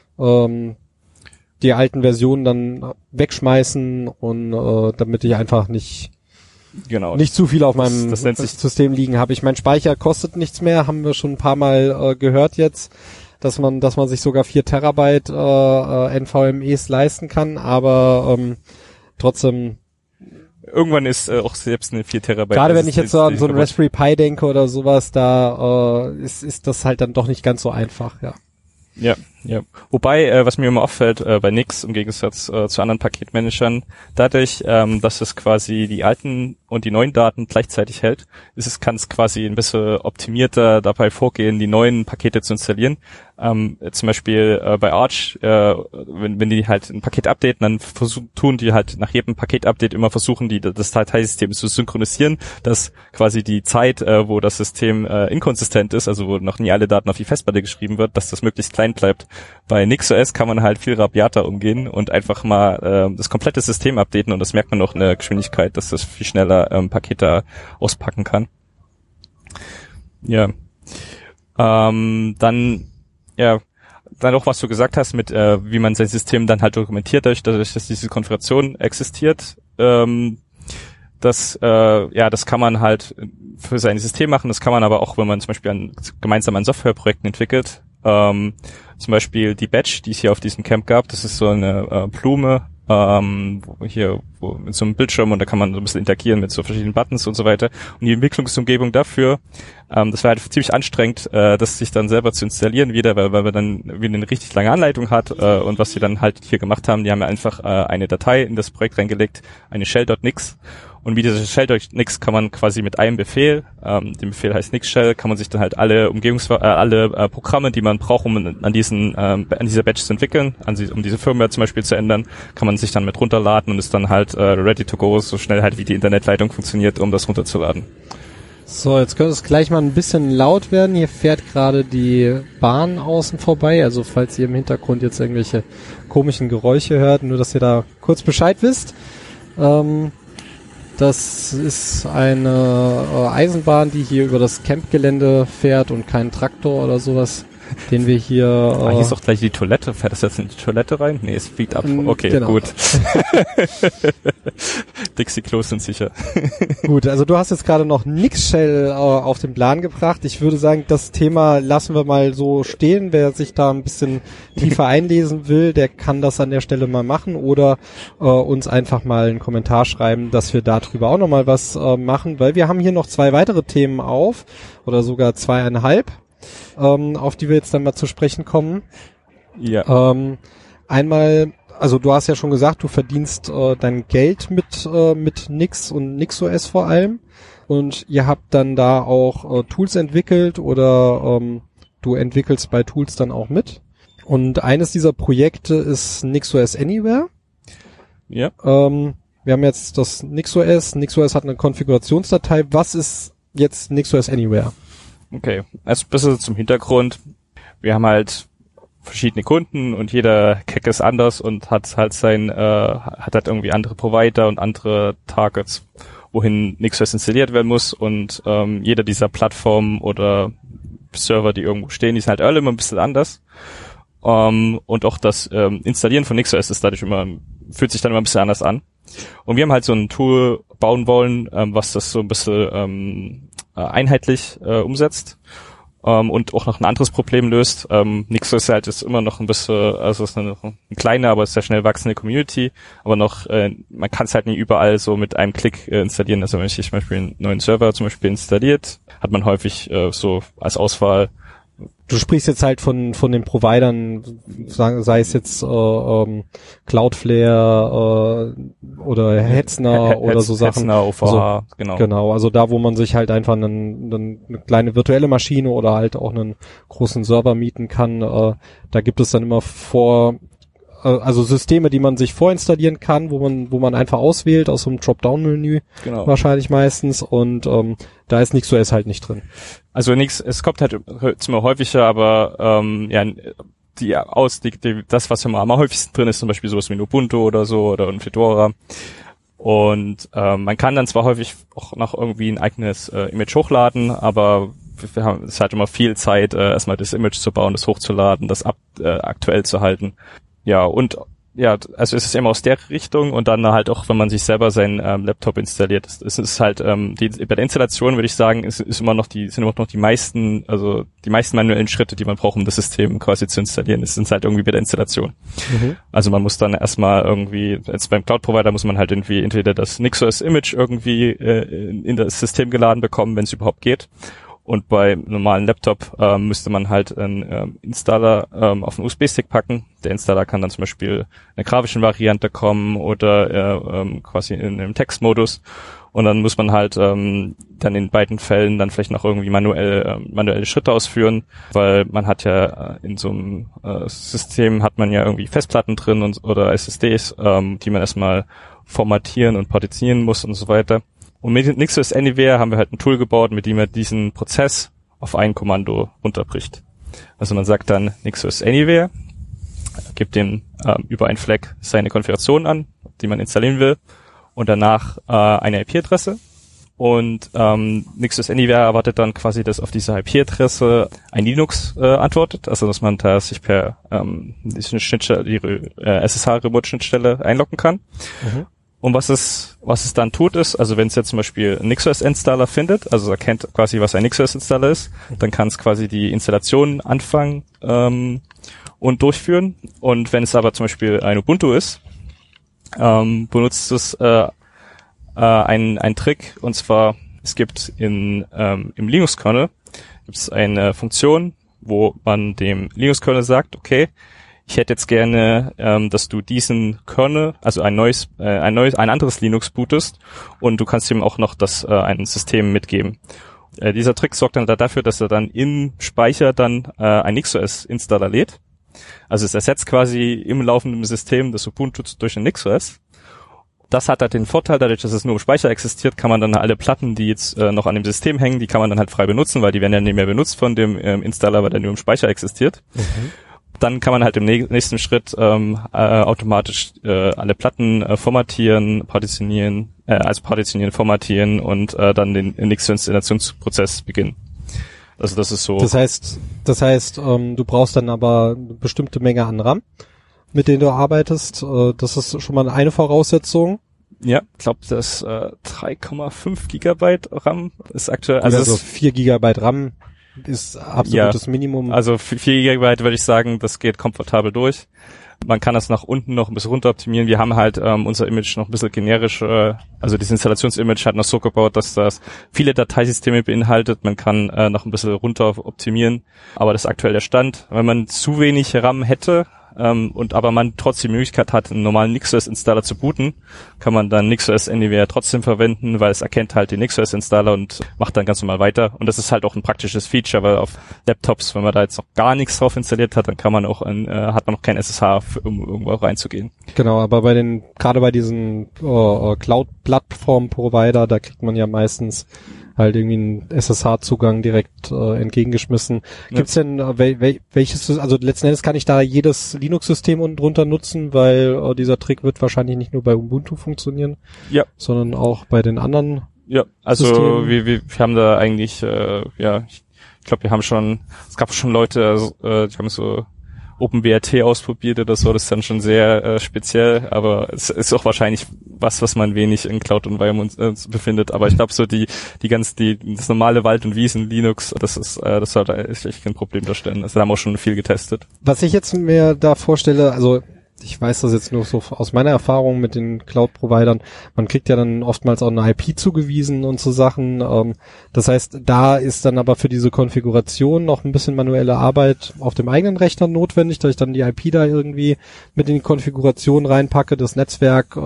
die alten Versionen dann wegschmeißen und damit ich einfach nicht zu viel auf meinem System liegen habe. Ich mein Speicher kostet nichts mehr, haben wir schon ein paar Mal gehört jetzt, dass man sich sogar 4 Terabyte NVMEs leisten kann, aber trotzdem irgendwann ist auch selbst eine 4 Terabyte. Gerade wenn ich jetzt an so ein Raspberry Pi denke oder sowas, da ist das halt dann doch nicht ganz so einfach, ja. Ja. Wobei, was mir immer auffällt bei Nix im Gegensatz zu anderen Paketmanagern, dadurch, dass es quasi die alten und die neuen Daten gleichzeitig hält, kann es quasi ein bisschen optimierter dabei vorgehen, die neuen Pakete zu installieren. Zum Beispiel bei Arch, wenn die halt ein Paket updaten, dann tun die halt nach jedem Paketupdate immer versuchen, das Dateisystem zu synchronisieren, dass quasi die Zeit, wo das System inkonsistent ist, also wo noch nie alle Daten auf die Festplatte geschrieben wird, dass das möglichst klein bleibt. Bei NixOS kann man halt viel rabiater umgehen und einfach mal das komplette System updaten und das merkt man auch in der Geschwindigkeit, dass das viel schneller Pakete auspacken kann. Ja. Dann auch was du gesagt hast mit wie man sein System dann halt dokumentiert, dadurch, dass diese Konfiguration existiert. Das kann man halt für sein System machen. Das kann man aber auch, wenn man zum Beispiel gemeinsam an Softwareprojekten entwickelt. Zum Beispiel die Badge, die es hier auf diesem Camp gab. Das ist so eine Blume mit so einem Bildschirm und da kann man so ein bisschen interagieren mit so verschiedenen Buttons und so weiter. Und die Entwicklungsumgebung dafür, das war halt ziemlich anstrengend, das sich dann selber zu installieren wieder, weil man dann wieder eine richtig lange Anleitung hat. Und was sie dann halt hier gemacht haben, die haben ja einfach eine Datei in das Projekt reingelegt, eine shell.nix. Und wie diese shell.nix kann man quasi mit einem Befehl, dem Befehl heißt nix-shell, kann man sich dann halt alle Programme, die man braucht, um an dieser Badge zu entwickeln, um diese Firmware zum Beispiel zu ändern, kann man sich dann mit runterladen und ist dann halt ready to go, so schnell halt wie die Internetleitung funktioniert, um das runterzuladen. So, jetzt könnte es gleich mal ein bisschen laut werden. Hier fährt gerade die Bahn außen vorbei, also falls ihr im Hintergrund jetzt irgendwelche komischen Geräusche hört, nur dass ihr da kurz Bescheid wisst. Das ist eine Eisenbahn, die hier über das Campgelände fährt und kein Traktor oder sowas, den wir hier... hier ist doch gleich die Toilette. Fährt das jetzt in die Toilette rein? Nee, es fliegt ab. Okay, genau. Gut. Dixie-Klos sind sicher. Gut, also du hast jetzt gerade noch Nix-Shell auf den Plan gebracht. Ich würde sagen, das Thema lassen wir mal so stehen. Wer sich da ein bisschen tiefer einlesen will, der kann das an der Stelle mal machen oder uns einfach mal einen Kommentar schreiben, dass wir darüber auch nochmal was machen, weil wir haben hier noch 2 weitere Themen oder sogar 2,5. Auf die wir jetzt dann mal zu sprechen kommen. Ja. Einmal, also du hast ja schon gesagt, du verdienst dein Geld mit Nix und NixOS vor allem. Und ihr habt dann da auch Tools entwickelt oder du entwickelst bei Tools dann auch mit. Und eines dieser Projekte ist NixOS Anywhere. Ja. Wir haben jetzt das NixOS. NixOS hat eine Konfigurationsdatei. Was ist jetzt NixOS Anywhere? Okay, also ein bisschen zum Hintergrund. Wir haben halt verschiedene Kunden und jeder Keck ist anders und hat halt hat irgendwie andere Provider und andere Targets, wohin NixOS installiert werden muss und jeder dieser Plattformen oder Server, die irgendwo stehen, die sind halt alle immer ein bisschen anders. Und auch das Installieren von NixOS ist dadurch fühlt sich dann immer ein bisschen anders an. Und wir haben halt so ein Tool bauen wollen, was das so ein bisschen einheitlich umsetzt. und auch noch ein anderes Problem löst. NixOS halt ist immer noch ein bisschen, also ist eine kleine, aber sehr schnell wachsende Community, aber noch, man kann es halt nicht überall so mit einem Klick installieren. Also wenn ich zum Beispiel einen neuen Server zum Beispiel installiert, hat man häufig so als Auswahl. Du sprichst jetzt halt von den Providern, sei es jetzt Cloudflare oder Hetzner oder so Sachen. Hetzner, OVH, also, genau. Also da, wo man sich halt einfach eine kleine virtuelle Maschine oder halt auch einen großen Server mieten kann, da gibt es dann immer also Systeme, die man sich vorinstallieren kann, wo man einfach auswählt aus so einem Dropdown-Menü, wahrscheinlich meistens, und da ist NixOS halt nicht drin. Also es kommt halt immer häufiger, aber das, was immer am häufigsten drin ist, zum Beispiel sowas wie ein Ubuntu oder so oder ein Fedora. Und man kann dann zwar häufig auch noch irgendwie ein eigenes Image hochladen, aber es ist halt immer viel Zeit, erstmal das Image zu bauen, das hochzuladen, das aktuell zu halten. Ja, und ja, also es ist immer aus der Richtung und dann halt auch, wenn man sich selber seinen Laptop installiert. Es ist halt, bei der Installation würde ich sagen, sind immer noch die meisten manuellen Schritte, die man braucht, um das System quasi zu installieren. Es sind halt irgendwie bei der Installation. Mhm. Also man muss dann erstmal irgendwie, jetzt beim Cloud-Provider muss man halt irgendwie entweder das NixOS-Image irgendwie in das System geladen bekommen, wenn es überhaupt geht. Und bei normalen Laptop müsste man halt einen Installer auf einen USB-Stick packen. Der Installer kann dann zum Beispiel in einer grafischen Variante kommen oder quasi in einem Textmodus. Und dann muss man halt dann in beiden Fällen dann vielleicht noch irgendwie manuelle Schritte ausführen, weil man hat ja in so einem System hat man ja irgendwie Festplatten drin oder SSDs, die man erstmal formatieren und partitionieren muss und so weiter. Und mit NixOS Anywhere haben wir halt ein Tool gebaut, mit dem er diesen Prozess auf ein Kommando runterbricht. Also man sagt dann NixOS Anywhere, gibt dem über einen Flag seine Konfiguration an, die man installieren will, und danach eine IP-Adresse. Und NixOS Anywhere erwartet dann quasi, dass auf diese IP-Adresse ein Linux antwortet, also dass man da sich per diese Schnittstelle, die SSH-Remote-Schnittstelle einloggen kann. Mhm. Und was es dann tut ist, also wenn es jetzt zum Beispiel einen NixOS-Installer findet, also erkennt quasi, was ein NixOS-Installer ist, dann kann es quasi die Installation anfangen und durchführen. Und wenn es aber zum Beispiel ein Ubuntu ist, benutzt es einen Trick, und zwar, es gibt im Linux-Kernel gibt's eine Funktion, wo man dem Linux-Kernel sagt, okay, ich hätte jetzt gerne, dass du diesen Kernel, also ein anderes Linux bootest, und du kannst ihm auch noch ein System mitgeben. Dieser Trick sorgt dann dafür, dass er dann im Speicher dann ein NixOS-Installer lädt. Also es ersetzt quasi im laufenden System das Ubuntu durch ein NixOS. Das hat halt den Vorteil, dadurch, dass es nur im Speicher existiert, kann man dann alle Platten, die jetzt noch an dem System hängen, die kann man dann halt frei benutzen, weil die werden ja nicht mehr benutzt von dem Installer, weil der nur im Speicher existiert. Mhm. Dann kann man halt im nächsten Schritt automatisch alle Platten formatieren, formatieren und dann den nächsten Installationsprozess beginnen. Also das ist so. Das heißt, du brauchst dann aber eine bestimmte Menge an RAM, mit denen du arbeitest. Das ist schon mal eine Voraussetzung. Ja, ich glaube, das 3,5 Gigabyte RAM ist aktuell. Also 4 Gigabyte RAM ist absolutes Minimum. Also 4 Gigabyte würde ich sagen, das geht komfortabel durch. Man kann das nach unten noch ein bisschen runter optimieren. Wir haben halt unser Image noch ein bisschen generisch, also das Installationsimage hat noch so gebaut, dass das viele Dateisysteme beinhaltet. Man kann noch ein bisschen runter optimieren, aber das ist aktuell der Stand. Wenn man zu wenig RAM hätte, aber man trotzdem die Möglichkeit hat, einen normalen NixOS-Installer zu booten, kann man dann NixOS Anywhere trotzdem verwenden, weil es erkennt halt den NixOS-Installer und macht dann ganz normal weiter. Und das ist halt auch ein praktisches Feature, weil auf Laptops, wenn man da jetzt noch gar nichts drauf installiert hat, dann kann man auch hat man noch kein SSH, um irgendwo reinzugehen. Genau, aber gerade bei diesen Cloud-Plattform-Provider, da kriegt man ja meistens halt irgendwie einen SSH-Zugang direkt entgegengeschmissen. Ja. Gibt's denn welches, also letzten Endes kann ich da jedes Linux-System unten drunter nutzen, weil dieser Trick wird wahrscheinlich nicht nur bei Ubuntu funktionieren, sondern auch bei den anderen. Ja, also Systemen. Wir haben da eigentlich, ich glaube, es gab schon Leute, die haben so OpenWRT ausprobiert oder so, das ist dann schon sehr speziell, aber es ist auch wahrscheinlich was man wenig in Cloud-Environments befindet. Aber ich glaube so das normale Wald- und Wiesen-Linux, das sollte echt kein Problem darstellen. Also da haben wir auch schon viel getestet. Was ich jetzt mir da vorstelle, also ich weiß das jetzt nur so aus meiner Erfahrung mit den Cloud-Providern, man kriegt ja dann oftmals auch eine IP zugewiesen und so Sachen. Das heißt, da ist dann aber für diese Konfiguration noch ein bisschen manuelle Arbeit auf dem eigenen Rechner notwendig, dass ich dann die IP da irgendwie mit in die Konfiguration reinpacke, das Netzwerk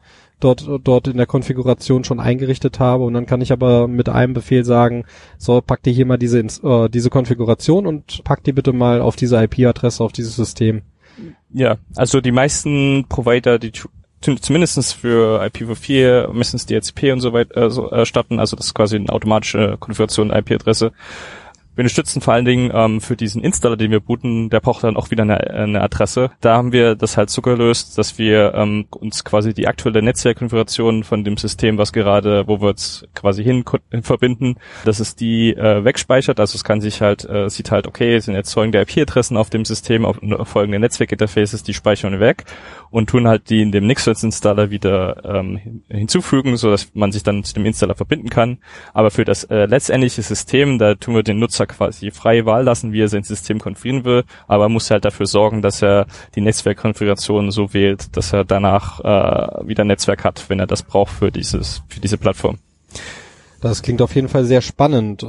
dort in der Konfiguration schon eingerichtet habe, und dann kann ich aber mit einem Befehl sagen, so, pack dir hier mal diese Konfiguration und pack die bitte mal auf diese IP-Adresse, auf dieses System. Ja, also die meisten Provider, die zumindestens für IPv4, meistens DHCP und so weiter starten, also das ist quasi eine automatische Konfiguration der IP-Adresse. Wir unterstützen vor allen Dingen für diesen Installer, den wir booten, der braucht dann auch wieder eine Adresse. Da haben wir das halt so gelöst, dass wir uns quasi die aktuelle Netzwerkkonfiguration von dem System, wo wir jetzt quasi hin verbinden, dass es die wegspeichert. Also es kann sich halt, sieht halt, okay, es sind jetzt folgende IP-Adressen auf dem System, auf folgende Netzwerkinterfaces, die speichern wir weg und tun halt die in dem NixOS-Installer wieder hinzufügen, so dass man sich dann zu dem Installer verbinden kann. Aber für das letztendliche System, da tun wir den Nutzer quasi freie Wahl lassen, wie er sein System konfigurieren will, aber er muss halt dafür sorgen, dass er die Netzwerkkonfiguration so wählt, dass er danach wieder Netzwerk hat, wenn er das braucht für diese Plattform. Das klingt auf jeden Fall sehr spannend.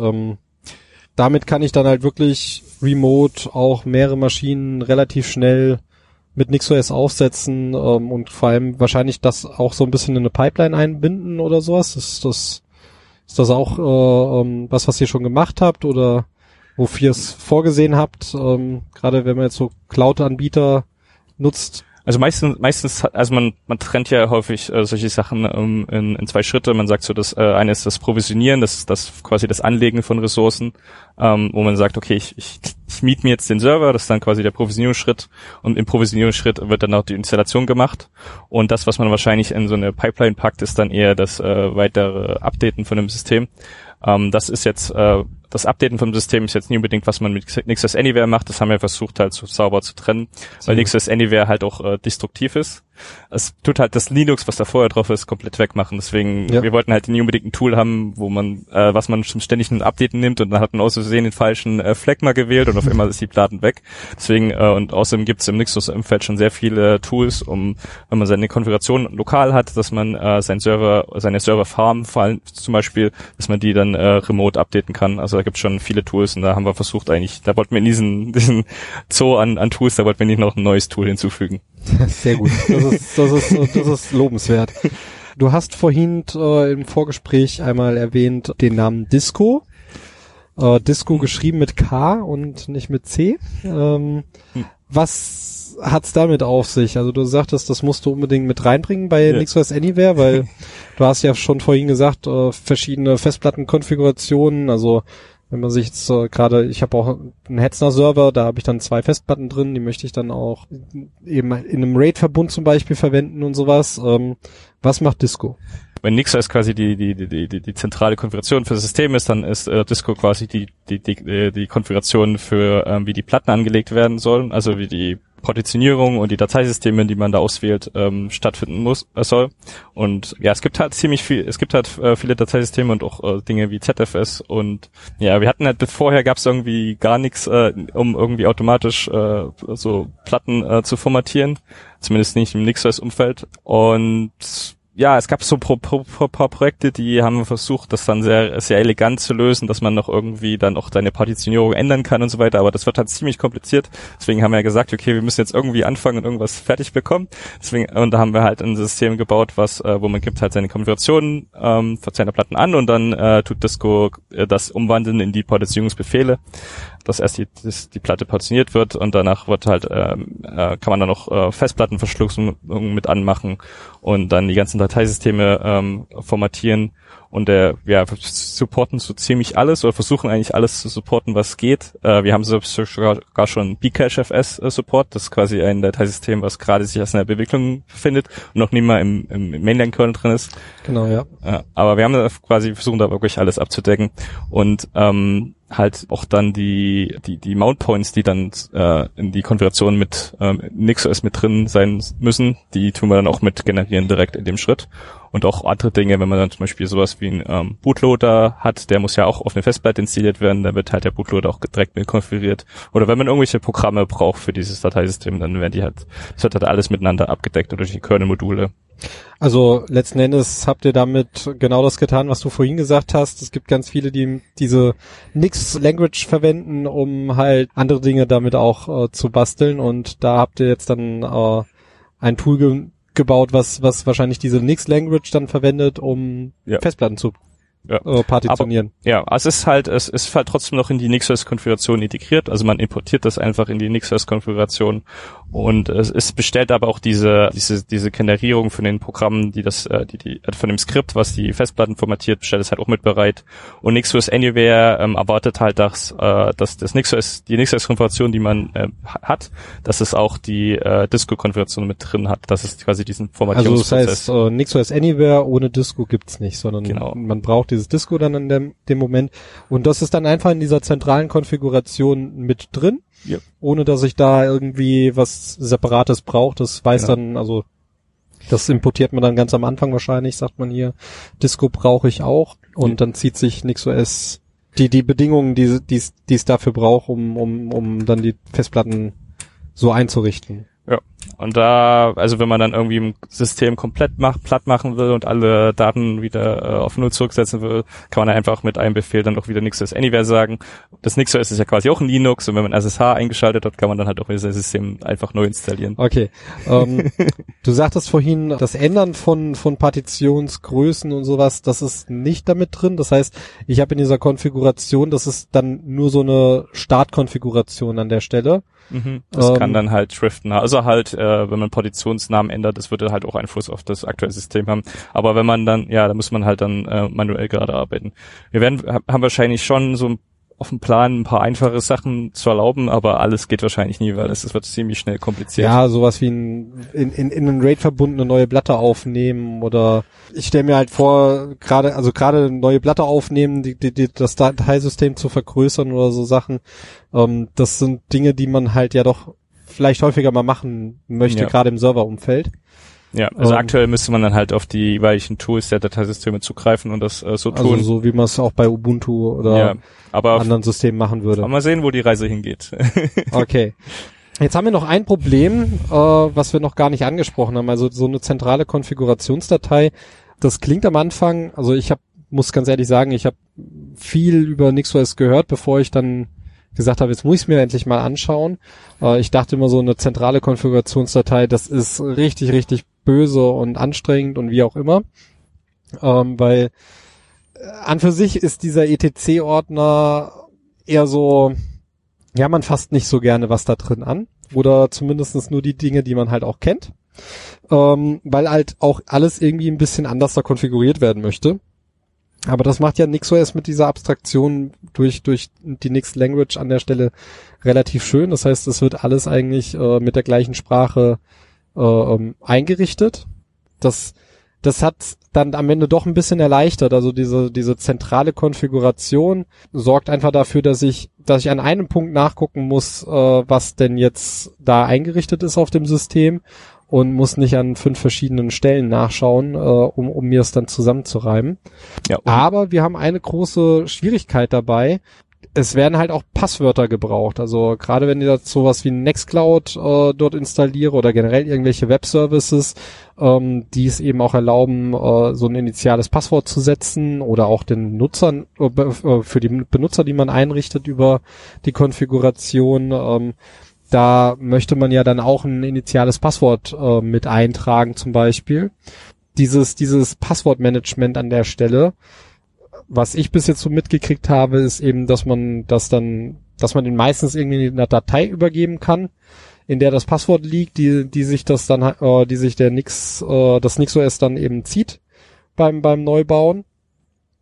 Damit kann ich dann halt wirklich remote auch mehrere Maschinen relativ schnell mit NixOS aufsetzen und vor allem wahrscheinlich das auch so ein bisschen in eine Pipeline einbinden oder sowas. Ist das auch was ihr schon gemacht habt oder wofür ihr es vorgesehen habt? Gerade wenn man jetzt so Cloud-Anbieter nutzt. Also meistens, also man trennt ja häufig solche Sachen in zwei Schritte. Man sagt so, dass eine ist das Provisionieren, das ist das quasi das Anlegen von Ressourcen, wo man sagt, okay, ich miete mir jetzt den Server, das ist dann quasi der Provisionierungsschritt, und im Provisionierungsschritt wird dann auch die Installation gemacht, und das, was man wahrscheinlich in so eine Pipeline packt, ist dann eher das weitere Updaten von dem System. Das ist jetzt das Updaten vom System ist jetzt nie unbedingt, was man mit NixOS Anywhere macht. Das haben wir versucht halt so sauber zu trennen, weil NixOS Anywhere halt auch destruktiv ist. Es tut halt das Linux, was da vorher drauf ist, komplett wegmachen. Deswegen, wir wollten halt nie unbedingt ein Tool haben, wo man, was man zum ständigen Updaten nimmt, und dann hat man aus Versehen den falschen Flag mal gewählt und auf einmal ist die Daten weg. Deswegen, und außerdem gibt's im Nixos-Umfeld schon sehr viele Tools, wenn man seine Konfiguration lokal hat, dass man seine Serverfarm, vor allem zum Beispiel, dass man die dann remote updaten kann. Also da gibt's schon viele Tools, und da haben wir versucht eigentlich, da wollten wir in diesen Zoo an Tools, da wollten wir nicht noch ein neues Tool hinzufügen. Sehr gut. Das ist lobenswert. Du hast vorhin im Vorgespräch einmal erwähnt den Namen Disco. Disco geschrieben mit K und nicht mit C. Was hat's damit auf sich? Also du sagtest, das musst du unbedingt mit reinbringen bei NixOS Anywhere, weil du hast ja schon vorhin gesagt, verschiedene Festplattenkonfigurationen, also wenn man sich jetzt gerade, ich habe auch einen Hetzner-Server, da habe ich dann 2 Festplatten drin, die möchte ich dann auch eben in einem RAID-Verbund zum Beispiel verwenden und sowas. Was macht Disco? Wenn NixOS quasi die zentrale Konfiguration für das System ist, dann ist Disco quasi die Konfiguration für wie die Platten angelegt werden sollen, also wie die Partitionierung und die Dateisysteme, die man da auswählt, stattfinden soll. Und ja, es gibt halt viele Dateisysteme und auch Dinge wie ZFS, und ja, wir hatten halt vorher gab's irgendwie gar nichts, um irgendwie automatisch so Platten zu formatieren, zumindest nicht im NixOS-Umfeld. Und ja, es gab so paar Projekte, die haben versucht, das dann sehr, sehr elegant zu lösen, dass man noch irgendwie dann auch deine Partitionierung ändern kann und so weiter, aber das wird halt ziemlich kompliziert. Deswegen haben wir ja gesagt, okay, wir müssen jetzt irgendwie anfangen und irgendwas fertig bekommen. Und da haben wir halt ein System gebaut, wo man gibt halt seine Konfiguration für seine Platten an, und dann tut Disco das umwandeln in die Partitionierungsbefehle, dass erst die Platte partitioniert wird, und danach wird halt kann man dann noch Festplattenverschlüsselung mit anmachen und dann die ganzen Dateisysteme formatieren und wir supporten so ziemlich alles oder versuchen eigentlich alles zu supporten, was geht. Wir haben sogar schon Bcache-FS Support, das ist quasi ein Dateisystem, was gerade sich erst in der Entwicklung befindet und noch nie mal im Mainline-Kernel drin ist. Genau, ja. Aber wir haben da quasi versuchen, da wirklich alles abzudecken und halt auch dann die Mount Points, die dann in die Konfiguration mit NixOS mit drin sein müssen, die tun wir dann auch mit generieren direkt in dem Schritt. Und auch andere Dinge, wenn man dann zum Beispiel sowas wie einen Bootloader hat, der muss ja auch auf eine Festplatte installiert werden, dann wird halt der Bootloader auch direkt mit konfiguriert. Oder wenn man irgendwelche Programme braucht für dieses Dateisystem, dann werden das wird halt alles miteinander abgedeckt durch die Kernel-Module. Also letzten Endes habt ihr damit genau das getan, was du vorhin gesagt hast. Es gibt ganz viele, die diese Nix-Language verwenden, um halt andere Dinge damit auch zu basteln. Und da habt ihr jetzt dann ein Tool gebaut, was wahrscheinlich diese Nix-Language dann verwendet, um Festplatten zu partitionieren. Aber, es ist halt trotzdem noch in die NixOS-Konfiguration integriert, also man importiert das einfach in die NixOS-Konfiguration und es bestellt aber auch diese Generierung von den Programmen, die von dem Skript, was die Festplatten formatiert, bestellt es halt auch mit bereit. Und NixOS Anywhere erwartet halt, dass das NixOS, die NixOS-Konfiguration, die man hat, dass es auch die Disco-Konfiguration mit drin hat, dass es quasi diesen Formatierungsprozess. Also das heißt, NixOS Anywhere ohne Disco gibt's nicht, sondern man braucht dieses Disco dann in dem Moment. Und das ist dann einfach in dieser zentralen Konfiguration mit drin, ohne dass ich da irgendwie was Separates brauche. Das weiß dann, also das importiert man dann ganz am Anfang wahrscheinlich, sagt man hier, Disco brauche ich auch. Und dann zieht sich NixOS die Bedingungen, die es dafür braucht, um dann die Festplatten so einzurichten. Ja. Und da, also wenn man dann irgendwie ein System komplett platt machen will und alle Daten wieder auf Null zurücksetzen will, kann man einfach mit einem Befehl dann auch wieder NixOS Anywhere sagen. Das NixOS ist ja quasi auch ein Linux und wenn man SSH eingeschaltet hat, kann man dann halt auch das System einfach neu installieren. Okay. Du sagtest vorhin, das Ändern von Partitionsgrößen und sowas, das ist nicht damit drin. Das heißt, ich habe in dieser Konfiguration, das ist dann nur so eine Startkonfiguration an der Stelle. Das kann dann halt driften. Also halt, wenn man Partitionsnamen ändert, das würde halt auch Einfluss auf das aktuelle System haben. Aber wenn man dann, da muss man halt dann manuell gerade arbeiten. Wir haben wahrscheinlich schon so auf dem Plan ein paar einfache Sachen zu erlauben, aber alles geht wahrscheinlich nie, weil es wird ziemlich schnell kompliziert. Ja, sowas wie in einen RAID-Verbund eine neue Platte aufnehmen oder ich stelle mir halt vor, gerade eine neue Platte aufnehmen, das Dateisystem zu vergrößern oder so Sachen. Das sind Dinge, die man halt ja doch vielleicht häufiger mal machen möchte, gerade im Serverumfeld. Ja, also aktuell müsste man dann halt auf die jeweiligen Tools der Dateisysteme zugreifen und das so tun. Also so wie man es auch bei Ubuntu oder anderen Systemen machen würde. Mal sehen, wo die Reise hingeht. Okay. Jetzt haben wir noch ein Problem, was wir noch gar nicht angesprochen haben. Also so eine zentrale Konfigurationsdatei, das klingt am Anfang, also muss ganz ehrlich sagen, ich habe viel über NixOS gehört, bevor ich dann gesagt habe, jetzt muss ich es mir endlich mal anschauen. Ich dachte immer, so eine zentrale Konfigurationsdatei, das ist richtig, richtig böse und anstrengend und wie auch immer. Weil an für sich ist dieser etc-Ordner eher so, man fasst nicht so gerne was da drin an. Oder zumindest nur die Dinge, die man halt auch kennt. Weil halt auch alles irgendwie ein bisschen anders da konfiguriert werden möchte. Aber das macht ja NixOS mit dieser Abstraktion durch die Nix-Language an der Stelle relativ schön. Das heißt, es wird alles eigentlich mit der gleichen Sprache eingerichtet. Das hat dann am Ende doch ein bisschen erleichtert. Also diese zentrale Konfiguration sorgt einfach dafür, dass ich an einem Punkt nachgucken muss, was denn jetzt da eingerichtet ist auf dem System und muss nicht an 5 verschiedenen Stellen nachschauen, um mir es dann zusammenzureimen. Ja, aber wir haben eine große Schwierigkeit dabei. Es werden halt auch Passwörter gebraucht. Also gerade wenn ich da sowas wie Nextcloud dort installiere oder generell irgendwelche Webservices, die es eben auch erlauben, so ein initiales Passwort zu setzen oder auch den Nutzern, für die Benutzer, die man einrichtet über die Konfiguration, da möchte man ja dann auch ein initiales Passwort mit eintragen zum Beispiel. Dieses Passwortmanagement an der Stelle, was ich bis jetzt so mitgekriegt habe, ist eben, dass man den meistens irgendwie in einer Datei übergeben kann, in der das Passwort liegt, die sich das NixOS dann eben zieht beim Neubauen.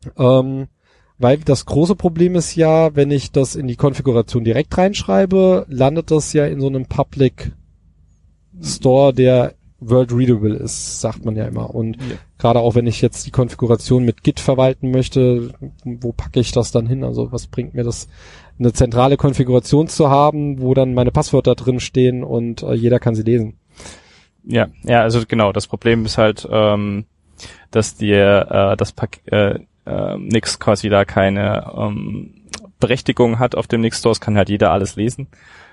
Weil das große Problem ist ja, wenn ich das in die Konfiguration direkt reinschreibe, landet das ja in so einem Public Store, der World Readable ist, sagt man ja immer. Und gerade auch wenn ich jetzt die Konfiguration mit Git verwalten möchte, wo packe ich das dann hin? Also was bringt mir das, eine zentrale Konfiguration zu haben, wo dann meine Passwörter drin stehen und jeder kann sie lesen? Ja, also genau, das Problem ist halt, dass dir Nix quasi da keine Berechtigung hat auf dem Nix Store, es kann halt jeder alles lesen.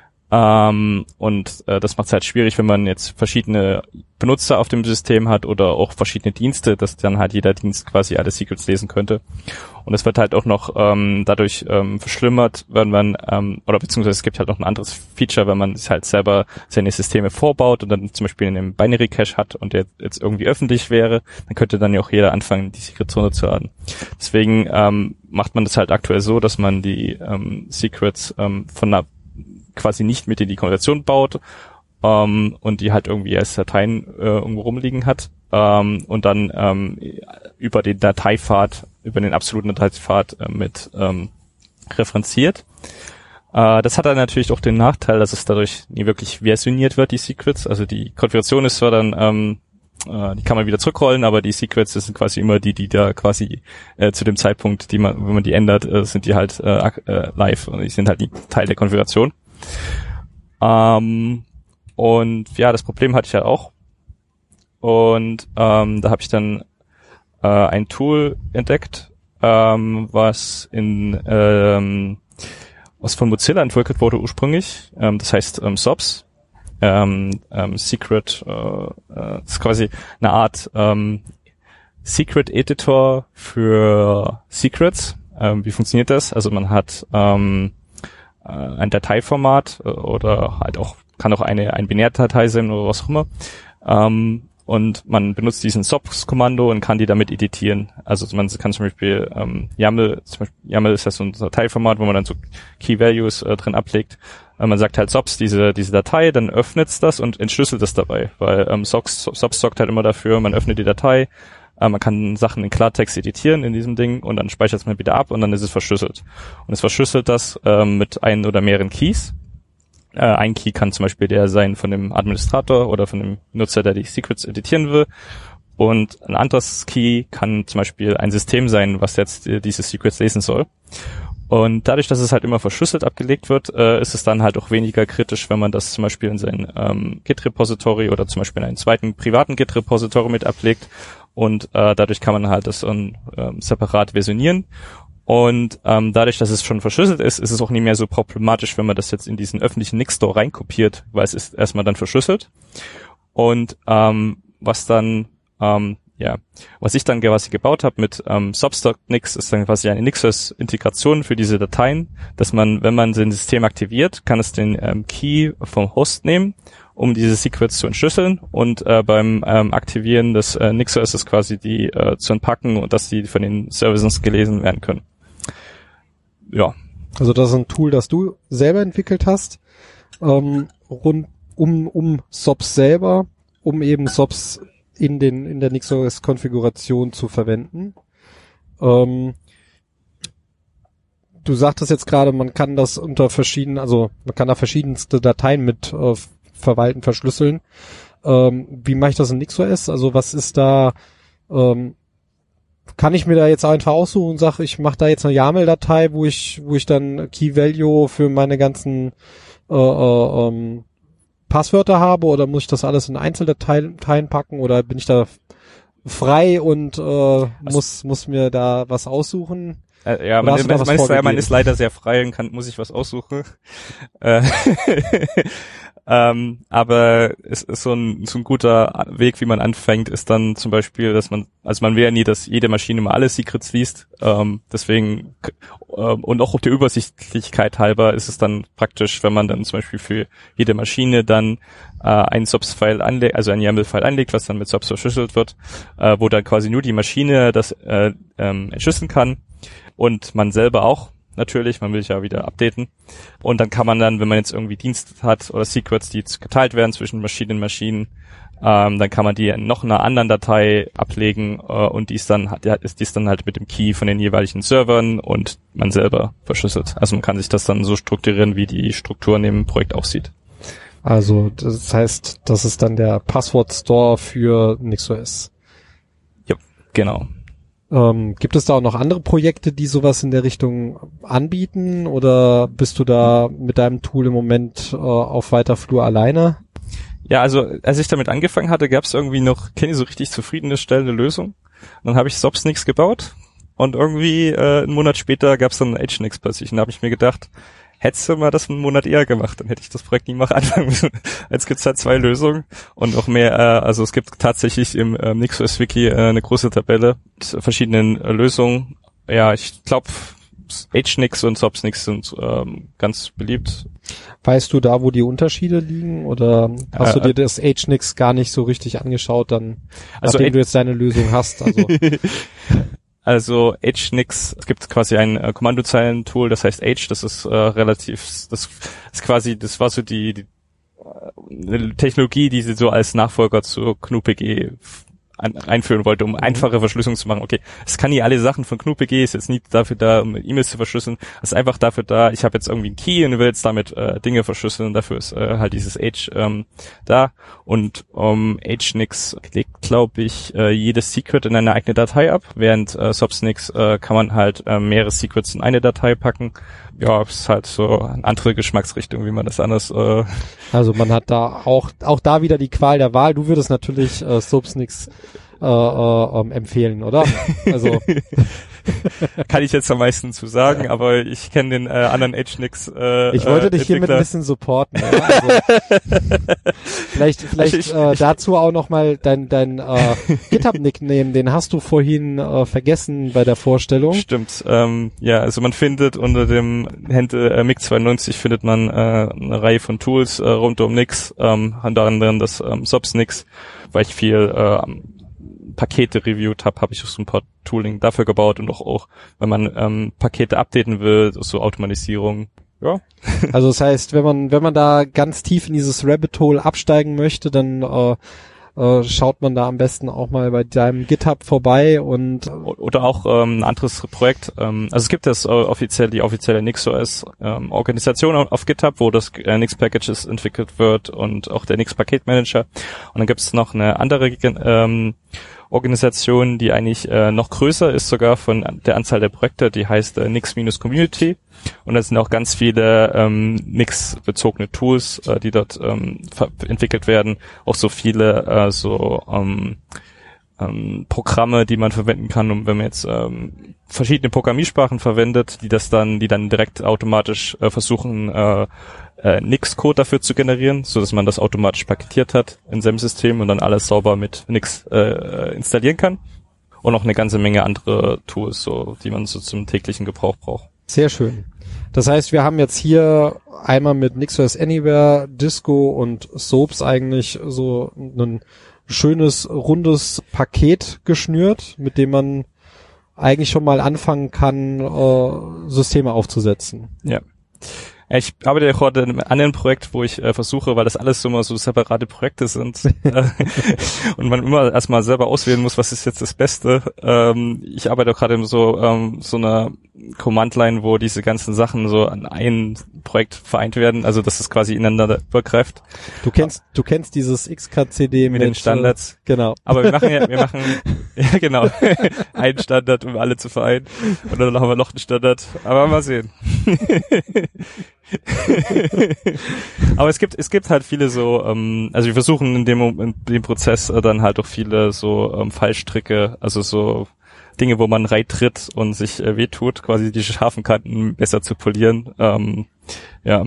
Und das macht es halt schwierig, wenn man jetzt verschiedene Benutzer auf dem System hat oder auch verschiedene Dienste, dass dann halt jeder Dienst quasi alle Secrets lesen könnte. Und es wird halt auch noch dadurch verschlimmert, wenn man, oder beziehungsweise es gibt halt noch ein anderes Feature, wenn man halt selber seine Systeme vorbaut und dann zum Beispiel einen Binary Cache hat und der jetzt irgendwie öffentlich wäre, dann könnte dann ja auch jeder anfangen, die Secrets runterzuladen. Deswegen macht man das halt aktuell so, dass man die Secrets von einer quasi nicht mit in die Konversion baut und die halt irgendwie als Dateien irgendwo rumliegen hat und dann über den Dateipfad, über den absoluten Dateipfad mit referenziert. Das hat dann natürlich auch den Nachteil, dass es dadurch nie wirklich versioniert wird, die Secrets. Also die Konfiguration ist zwar dann, die kann man wieder zurückrollen, aber die Secrets, das sind quasi immer die da quasi zu dem Zeitpunkt, wenn man die ändert, sind die halt live und die sind halt nie Teil der Konfiguration. Und ja, das Problem hatte ich ja auch. Und da habe ich dann ein Tool entdeckt, was von Mozilla entwickelt wurde ursprünglich. Das heißt SOPs. Secret, ist quasi eine Art Secret Editor für Secrets. Wie funktioniert das? Also man hat ein Dateiformat oder halt auch, kann auch eine Binärdatei sein oder was auch immer. Und man benutzt diesen SOPs-Kommando und kann die damit editieren. Also man kann zum Beispiel YAML ist ja so ein Dateiformat, wo man dann so Key Values drin ablegt. Man sagt halt SOPs, diese Datei, dann öffnet's das und entschlüsselt es dabei, weil SOPs sorgt halt immer dafür, man öffnet die Datei, man kann Sachen in Klartext editieren in diesem Ding und dann speichert es man wieder ab und dann ist es verschlüsselt. Und es verschlüsselt das mit ein oder mehreren Keys. Ein Key kann zum Beispiel der sein von dem Administrator oder von dem Nutzer, der die Secrets editieren will. Und ein anderes Key kann zum Beispiel ein System sein, was jetzt diese Secrets lesen soll. Und dadurch, dass es halt immer verschlüsselt abgelegt wird, ist es dann halt auch weniger kritisch, wenn man das zum Beispiel in sein Git-Repository oder zum Beispiel in einen zweiten privaten Git-Repository mit ablegt. Und dadurch kann man halt das separat versionieren. Und dadurch, dass es schon verschlüsselt ist, ist es auch nicht mehr so problematisch, wenn man das jetzt in diesen öffentlichen Nix-Store reinkopiert, weil es ist erstmal dann verschlüsselt. Und was ich dann quasi gebaut habe mit Substock-Nix, ist dann quasi eine Nixos-Integration für diese Dateien, dass man, wenn man sein System aktiviert, kann es den Key vom Host nehmen, um diese Secrets zu entschlüsseln und beim Aktivieren des Nixos ist es quasi die zu entpacken und dass die von den Services gelesen werden können. Ja. Also das ist ein Tool, das du selber entwickelt hast, rund um SOPs selber, um eben SOPs in der Nixos-Konfiguration zu verwenden. Du sagtest jetzt gerade, man kann das unter man kann da verschiedenste Dateien mit verwalten, verschlüsseln. Wie mache ich das in NixOS? Also was ist da, kann ich mir da jetzt einfach aussuchen und sage, ich mache da jetzt eine YAML-Datei, wo ich dann Key-Value für meine ganzen Passwörter habe, oder muss ich das alles in Einzeldateien packen, oder bin ich da frei und muss mir da was aussuchen? Ja, man ist leider sehr frei und muss sich was aussuchen. Aber es ist so ein guter Weg, wie man anfängt, ist dann zum Beispiel, dass man will ja nie, dass jede Maschine mal alle Secrets liest, deswegen, und auch auf der Übersichtlichkeit halber ist es dann praktisch, wenn man dann zum Beispiel für jede Maschine dann ein SOPs-File anlegt, also ein YAML-File anlegt, was dann mit SOPs verschlüsselt wird, wo dann quasi nur die Maschine das entschlüsseln kann und man selber auch. natürlich, man will sich ja wieder updaten. Und dann kann man dann, wenn man jetzt irgendwie Dienste hat oder Secrets, die geteilt werden zwischen Maschinen, dann kann man die noch in einer anderen Datei ablegen und die ist dann halt mit dem Key von den jeweiligen Servern und man selber verschlüsselt. Also man kann sich das dann so strukturieren, wie die Struktur in dem Projekt aussieht. Also das heißt, das ist dann der Passwort-Store für NixOS. Ja, genau. Gibt es da auch noch andere Projekte, die sowas in der Richtung anbieten oder bist du da mit deinem Tool im Moment auf weiter Flur alleine? Ja, also als ich damit angefangen hatte, gab es irgendwie noch keine so richtig zufriedenstellende Lösung. Und dann habe ich Sobsnix gebaut und irgendwie einen Monat später gab es dann Hmix plötzlich. Und da habe ich mir gedacht, hättest du mal das einen Monat eher gemacht, dann hätte ich das Projekt nie mal anfangen müssen. Jetzt gibt's halt 2 Lösungen und noch mehr. Also es gibt tatsächlich im NixOS-Wiki eine große Tabelle mit verschiedenen Lösungen. Ja, ich glaube, Hmix und Sobsnix sind ganz beliebt. Weißt du da, wo die Unterschiede liegen oder hast du dir das Hmix gar nicht so richtig angeschaut, dann nachdem du jetzt deine Lösung hast? Also Hmix, es gibt quasi ein Kommandozeilen-Tool, das heißt H, das ist das war so die Technologie, die sie so als Nachfolger zu GNU-PG einführen wollte, um einfache Verschlüsselung zu machen. Okay, es kann nie alle Sachen von GNU-PG, ist jetzt nicht dafür da, um E-Mails zu verschlüsseln. Es ist einfach dafür da, ich habe jetzt irgendwie einen Key und will jetzt damit Dinge verschlüsseln. Dafür ist halt dieses H da. Und Hmix legt, glaube ich, jedes Secret in eine eigene Datei ab, während Sobsnix kann man halt mehrere Secrets in eine Datei packen. Ja, ist halt so eine andere Geschmacksrichtung, wie man das anders... Also man hat da auch da wieder die Qual der Wahl. Du würdest natürlich Sobsnix empfehlen, oder? Also kann ich jetzt am meisten zu sagen, aber ich kenne den anderen Hmix ich wollte dich hiermit ein bisschen supporten. Ja? Also, vielleicht dazu auch noch mal dein GitHub-Nickname, den hast du vorhin vergessen bei der Vorstellung. Stimmt, ja, also man findet unter dem Handle Mick92 findet man eine Reihe von Tools rund um Nix, unter anderem das Sobsnix, weil ich viel Pakete reviewed habe ich auch so ein paar Tooling dafür gebaut und auch wenn man Pakete updaten will, so Automatisierung. Ja. Also das heißt, wenn man da ganz tief in dieses Rabbit Hole absteigen möchte, dann schaut man da am besten auch mal bei deinem GitHub vorbei und oder auch ein anderes Projekt. Also es gibt die offizielle NixOS Organisation auf GitHub, wo das Nix Packages entwickelt wird und auch der Nix Paketmanager. Und dann gibt es noch eine andere Organisation, die eigentlich noch größer ist sogar von der Anzahl der Projekte, die heißt Nix-Community und da sind auch ganz viele Nix-bezogene Tools, die dort entwickelt werden, auch so viele Programme, die man verwenden kann, wenn man jetzt verschiedene Programmiersprachen verwendet, die dann direkt automatisch versuchen Nix-Code dafür zu generieren, so dass man das automatisch paketiert hat in seinem System und dann alles sauber mit Nix installieren kann. Und noch eine ganze Menge andere Tools, so die man so zum täglichen Gebrauch braucht. Sehr schön. Das heißt, wir haben jetzt hier einmal mit NixOS Anywhere, Disco und Soaps eigentlich so ein schönes, rundes Paket geschnürt, mit dem man eigentlich schon mal anfangen kann, Systeme aufzusetzen. Ja. Ich arbeite ja gerade in einem anderen Projekt, wo ich versuche, weil das alles immer so separate Projekte sind und man immer erstmal selber auswählen muss, was ist jetzt das Beste. Ich arbeite auch gerade in so einer Command-Line, wo diese ganzen Sachen so an ein Projekt vereint werden, also dass es quasi ineinander übergreift. Du kennst dieses XKCD mit den Standards. Genau. Aber wir machen ja genau, einen Standard, um alle zu vereinen. Und dann haben wir noch einen Standard. Aber mal sehen. Aber es gibt halt viele so, also wir versuchen in dem Prozess dann halt auch viele so Fallstricke, also so Dinge, wo man reintritt und sich wehtut, quasi die scharfen Kanten besser zu polieren. Ja.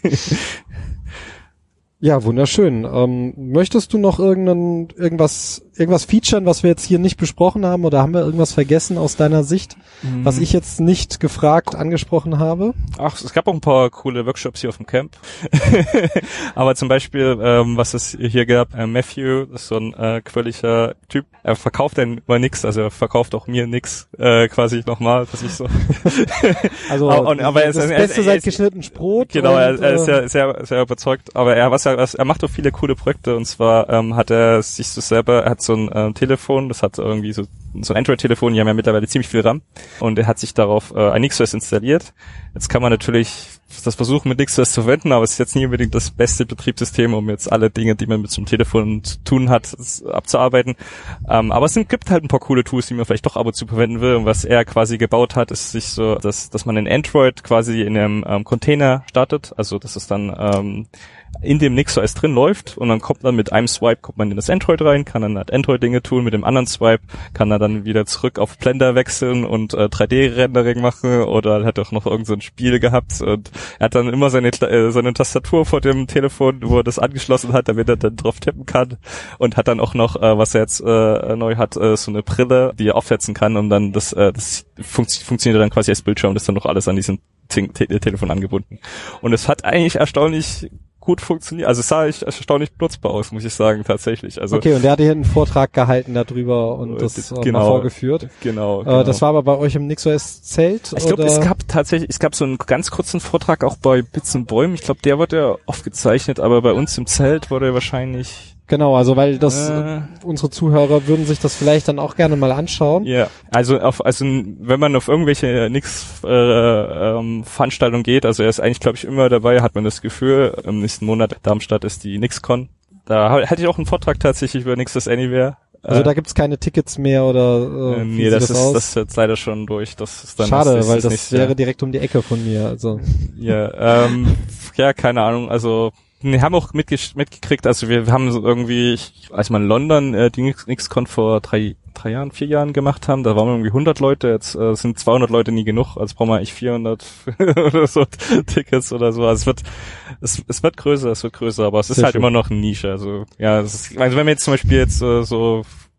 Ja, wunderschön. Möchtest du noch irgendwas irgendwas featuren, was wir jetzt hier nicht besprochen haben, oder haben wir irgendwas vergessen aus deiner Sicht, was ich jetzt nicht gefragt, angesprochen habe? Ach, es gab auch ein paar coole Workshops hier auf dem Camp. Aber zum Beispiel, was es hier gab, Matthew, das ist so ein quirliger Typ, er verkauft dann mal nix, also er verkauft auch mir nix, quasi nochmal, dass ich so. Also aber das Beste seit geschnittenes Brot. Genau, er ist ja sehr überzeugt, aber er macht auch viele coole Projekte, und zwar hat er sich so selber, er hat so ein Telefon, das hat irgendwie so ein Android-Telefon, die haben ja mittlerweile ziemlich viel RAM, und er hat sich darauf ein NixOS installiert. Jetzt kann man natürlich das versuchen, mit NixOS zu verwenden, aber es ist jetzt nie unbedingt das beste Betriebssystem, um jetzt alle Dinge, die man mit so einem Telefon zu tun hat, abzuarbeiten. Aber es gibt halt ein paar coole Tools, die man vielleicht doch ab und zu verwenden will. Und was er quasi gebaut hat, ist sich so, dass man in Android quasi in einem Container startet, also dass es dann in dem NixOS drin läuft, und dann kommt man mit einem Swipe in das Android rein, kann dann halt Android-Dinge tun, mit dem anderen Swipe kann er dann wieder zurück auf Blender wechseln und 3D-Rendering machen, oder er hat auch noch irgend so ein Spiel gehabt, und er hat dann immer seine Tastatur vor dem Telefon, wo er das angeschlossen hat, damit er dann drauf tippen kann, und hat dann auch noch, was er jetzt neu hat, so eine Brille, die er aufsetzen kann, und dann das funktioniert dann quasi als Bildschirm, das ist dann noch alles an diesem Telefon angebunden. Und es hat eigentlich erstaunlich gut funktioniert. Also es sah echt erstaunlich nutzbar aus, muss ich sagen, tatsächlich. Also okay, und der hat hier einen Vortrag gehalten darüber und das mal vorgeführt. Genau. Das war aber bei euch im NixOS-Zelt? Ich glaube, es gab so einen ganz kurzen Vortrag auch bei Bits und Bäumen. Ich glaube, der wurde ja aufgezeichnet, aber bei uns im Zelt wurde er wahrscheinlich... Genau, also weil unsere Zuhörer würden sich das vielleicht dann auch gerne mal anschauen. Ja, also wenn man auf irgendwelche Nix-Veranstaltungen geht, also er ist eigentlich, glaube ich, immer dabei, hat man das Gefühl. Im nächsten Monat Darmstadt ist die NixCon. Da hatte ich auch einen Vortrag tatsächlich über NixOS Anywhere. Also da gibt's keine Tickets mehr oder nee, das ist jetzt leider schon durch. Das ist dann schade, weil das wäre direkt um die Ecke von mir. Also ja, ja, keine Ahnung. Also wir haben auch mitgekriegt, also wir haben so irgendwie, als wir in London die NixCon vor 4 Jahren gemacht haben, da waren wir irgendwie 100 Leute, jetzt sind 200 Leute nie genug, also brauchen wir eigentlich 400 oder so Tickets oder so. Also es wird größer, aber es ist halt immer noch eine Nische. Also ja, also wenn man jetzt zum Beispiel so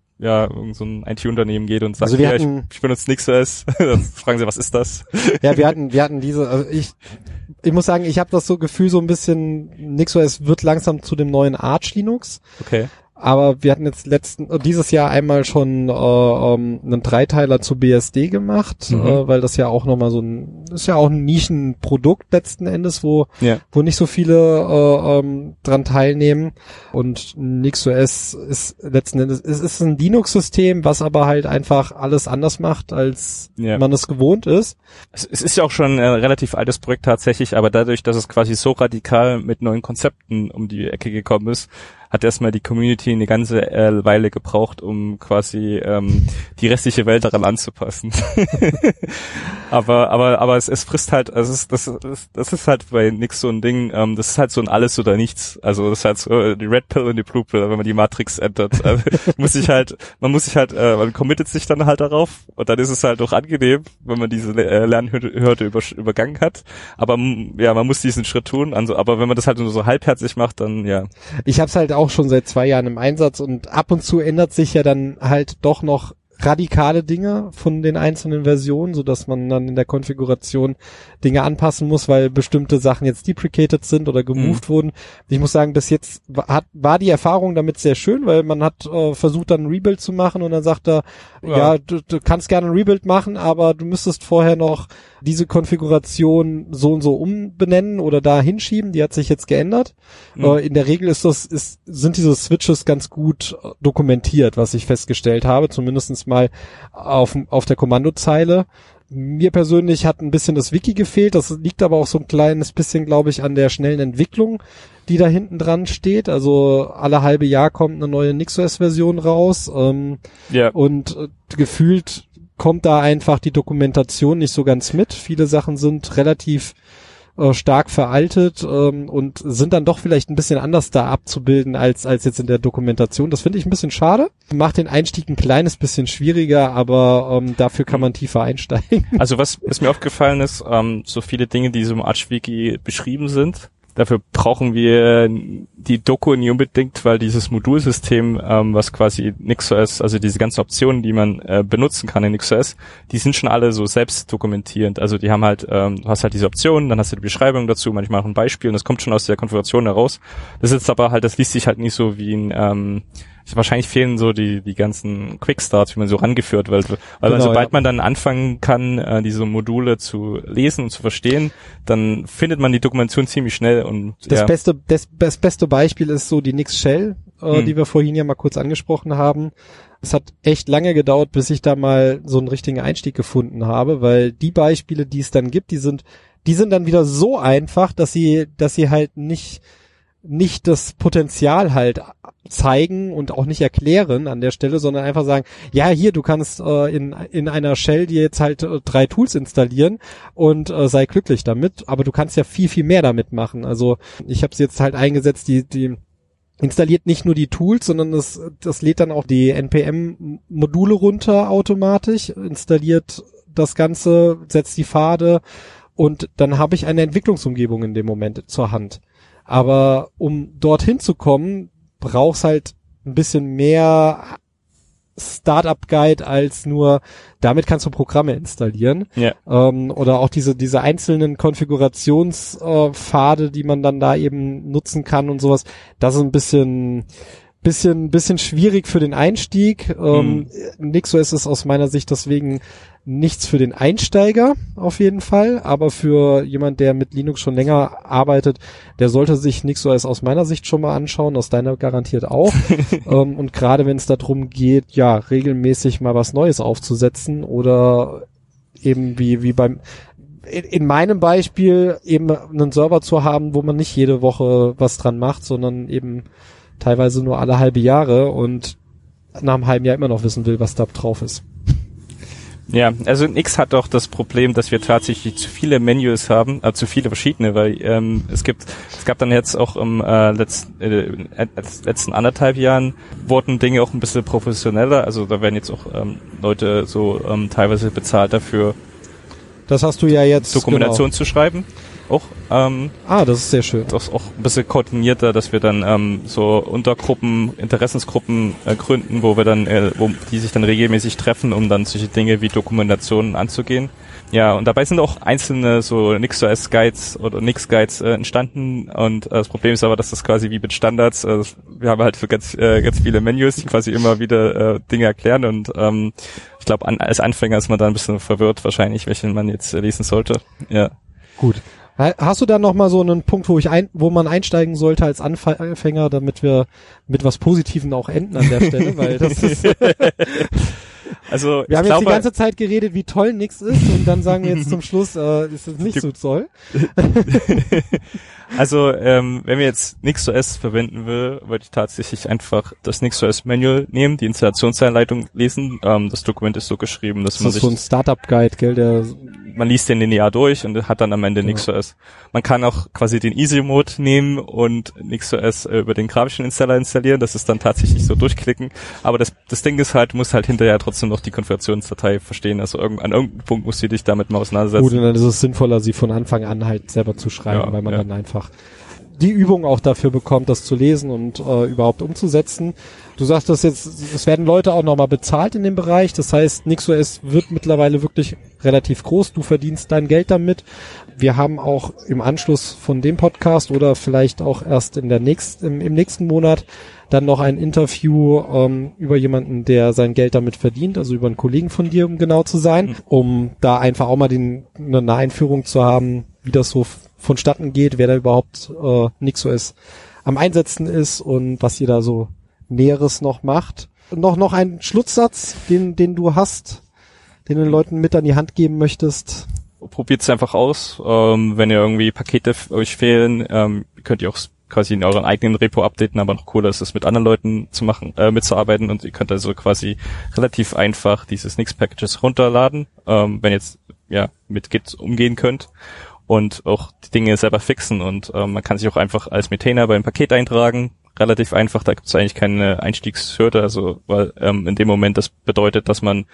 so ein IT-Unternehmen geht und sagt, also ich benutze NixOS, dann fragen sie, was ist das? Ja, wir hatten diese, also ich muss sagen, ich habe das so Gefühl so ein bisschen, NixOS wird langsam zu dem neuen Arch Linux. Okay. Aber wir hatten jetzt dieses Jahr einmal schon einen Dreiteiler zu BSD gemacht, weil das ja auch nochmal ist ja auch ein Nischenprodukt letzten Endes, wo nicht so viele dran teilnehmen. Und NixOS ist letzten Endes, es ist ein Linux-System, was aber halt einfach alles anders macht, als man es gewohnt ist. Es ist ja auch schon ein relativ altes Projekt tatsächlich, aber dadurch, dass es quasi so radikal mit neuen Konzepten um die Ecke gekommen ist, hat erstmal die Community eine ganze Weile gebraucht, um quasi die restliche Welt daran anzupassen. aber es frisst halt, das ist halt bei Nix so ein Ding, das ist halt so ein Alles oder Nichts. Also das ist halt so die Red Pill und die Blue Pill, wenn man die Matrix entert. Man committet sich dann halt darauf, und dann ist es halt auch angenehm, wenn man diese Lernhürde übergangen hat. Aber ja, man muss diesen Schritt tun. Also, aber wenn man das halt nur so halbherzig macht, dann ja. Ich hab's halt auch schon seit 2 Jahren im Einsatz, und ab und zu ändert sich ja dann halt doch noch radikale Dinge von den einzelnen Versionen, so dass man dann in der Konfiguration Dinge anpassen muss, weil bestimmte Sachen jetzt deprecated sind oder gemoved wurden. Ich muss sagen, bis jetzt war die Erfahrung damit sehr schön, weil man hat versucht dann ein Rebuild zu machen, und dann sagt er, du kannst gerne ein Rebuild machen, aber du müsstest vorher noch diese Konfiguration so und so umbenennen oder da hinschieben, die hat sich jetzt geändert. In der Regel sind diese Switches ganz gut dokumentiert, was ich festgestellt habe, zumindestens mal auf der Kommandozeile. Mir persönlich hat ein bisschen das Wiki gefehlt, das liegt aber auch so ein kleines bisschen, glaube ich, an der schnellen Entwicklung, die da hinten dran steht. Also alle halbe Jahr kommt eine neue NixOS-Version raus, und gefühlt kommt da einfach die Dokumentation nicht so ganz mit. Viele Sachen sind relativ stark veraltet und sind dann doch vielleicht ein bisschen anders da abzubilden als jetzt in der Dokumentation. Das finde ich ein bisschen schade. Macht den Einstieg ein kleines bisschen schwieriger, aber dafür kann man tiefer einsteigen. Also was mir aufgefallen ist, so viele Dinge, die so im Arch-Wiki beschrieben sind, Dafür brauchen wir die Doku nie unbedingt, weil dieses Modulsystem, was quasi NixOS, also diese ganzen Optionen, die man benutzen kann in NixOS, die sind schon alle so selbst dokumentierend. Also die haben halt, du hast halt diese Optionen, dann hast du die Beschreibung dazu, manchmal auch ein Beispiel und das kommt schon aus der Konfiguration heraus. Das ist aber halt, das liest sich halt nicht so wie ein, wahrscheinlich fehlen so die ganzen Quickstarts, wie man so rangeführt wird. Weil genau, sobald man dann anfangen kann, diese Module zu lesen und zu verstehen, dann findet man die Dokumentation ziemlich schnell und das beste Beispiel ist so die Nix Shell, die wir vorhin ja mal kurz angesprochen haben. Es hat echt lange gedauert, bis ich da mal so einen richtigen Einstieg gefunden habe, weil die Beispiele, die es dann gibt, die sind dann wieder so einfach, dass sie halt nicht das Potenzial halt zeigen und auch nicht erklären an der Stelle, sondern einfach sagen, ja, hier, du kannst in einer Shell dir jetzt halt 3 Tools installieren und sei glücklich damit, aber du kannst ja viel, viel mehr damit machen. Also ich habe es jetzt halt eingesetzt, die installiert nicht nur die Tools, sondern das lädt dann auch die NPM-Module runter automatisch, installiert das Ganze, setzt die Pfade und dann habe ich eine Entwicklungsumgebung in dem Moment zur Hand. Aber um dorthin zu kommen, brauchst halt ein bisschen mehr Startup-Guide als nur, damit kannst du Programme installieren. Ja. Oder auch diese einzelnen Konfigurationspfade, die man dann da eben nutzen kann und sowas. Das ist ein bisschen schwierig für den Einstieg. NixOS ist aus meiner Sicht deswegen nichts für den Einsteiger auf jeden Fall, aber für jemand, der mit Linux schon länger arbeitet, der sollte sich NixOS aus meiner Sicht schon mal anschauen, aus deiner garantiert auch. Und gerade wenn es darum geht, ja, regelmäßig mal was Neues aufzusetzen oder eben wie in meinem Beispiel eben einen Server zu haben, wo man nicht jede Woche was dran macht, sondern eben teilweise nur alle halbe Jahre und nach einem halben Jahr immer noch wissen will, was da drauf ist. Ja, also Nix hat auch das Problem, dass wir tatsächlich zu viele Menüs haben, zu viele verschiedene, weil es gab dann jetzt auch im letzten 1,5 Jahren wurden Dinge auch ein bisschen professioneller, also da werden jetzt auch Leute so teilweise bezahlt dafür. Das hast du ja jetzt Dokumentation zu schreiben. Auch. Das ist sehr schön. Das ist auch ein bisschen koordinierter, dass wir dann so Untergruppen, Interessensgruppen gründen, wo wir dann, wo die sich dann regelmäßig treffen, um dann solche Dinge wie Dokumentationen anzugehen. Ja, und dabei sind auch einzelne so NixOS Guides oder Nix Guides entstanden und das Problem ist aber, dass das quasi wie mit Standards, wir haben halt für ganz viele Menüs, die quasi immer wieder Dinge erklären und ich glaube, als Anfänger ist man da ein bisschen verwirrt wahrscheinlich, welchen man jetzt lesen sollte. Ja. Gut. Hast du da noch mal so einen Punkt, wo man einsteigen sollte als Anfänger, damit wir mit was Positivem auch enden an der Stelle, weil das ist also wir haben jetzt die ganze Zeit geredet, wie toll Nix ist und dann sagen wir jetzt zum Schluss, ist es nicht so toll. Also, wenn wir jetzt NixOS verwenden will, würde ich tatsächlich einfach das NixOS Manual nehmen, die Installationsanleitung lesen. Das Dokument ist so geschrieben, dass man sich... Das ist so ein Startup-Guide, gell, man liest den linear durch und hat dann am Ende NixOS. Man kann auch quasi den Easy-Mode nehmen und NixOS über den grafischen Installer installieren. Das ist dann tatsächlich so durchklicken. Aber das Ding ist halt, du musst halt hinterher trotzdem noch die Konfigurationsdatei verstehen. Also an irgendeinem Punkt musst du dich damit mal auseinandersetzen. Gut, und dann ist es sinnvoller, sie von Anfang an halt selber zu schreiben, weil man dann einfach die Übung auch dafür bekommt, das zu lesen und überhaupt umzusetzen. Du sagst das jetzt, es werden Leute auch nochmal bezahlt in dem Bereich. Das heißt, NixOS wird mittlerweile wirklich relativ groß. Du verdienst dein Geld damit. Wir haben auch im Anschluss von dem Podcast oder vielleicht auch erst im nächsten Monat dann noch ein Interview über jemanden, der sein Geld damit verdient, also über einen Kollegen von dir, um genau zu sein, um da einfach auch mal eine Einführung zu haben, wie das so vonstatten geht, wer da überhaupt NixOS am Einsetzen ist und was ihr da so Näheres noch macht. Noch ein Schlusssatz, den du hast, den du den Leuten mit an die Hand geben möchtest. Probiert es einfach aus. Wenn ihr irgendwie Pakete euch fehlen, könnt ihr auch quasi in euren eigenen Repo updaten, aber noch cooler ist es, mit anderen Leuten zu machen, mitzuarbeiten und ihr könnt also quasi relativ einfach dieses Nix-Packages runterladen, wenn ihr jetzt mit Git umgehen könnt und auch die Dinge selber fixen und man kann sich auch einfach als Maintainer beim Paket eintragen. Relativ einfach, da gibt es eigentlich keine Einstiegshürde, also weil in dem Moment das bedeutet, dass man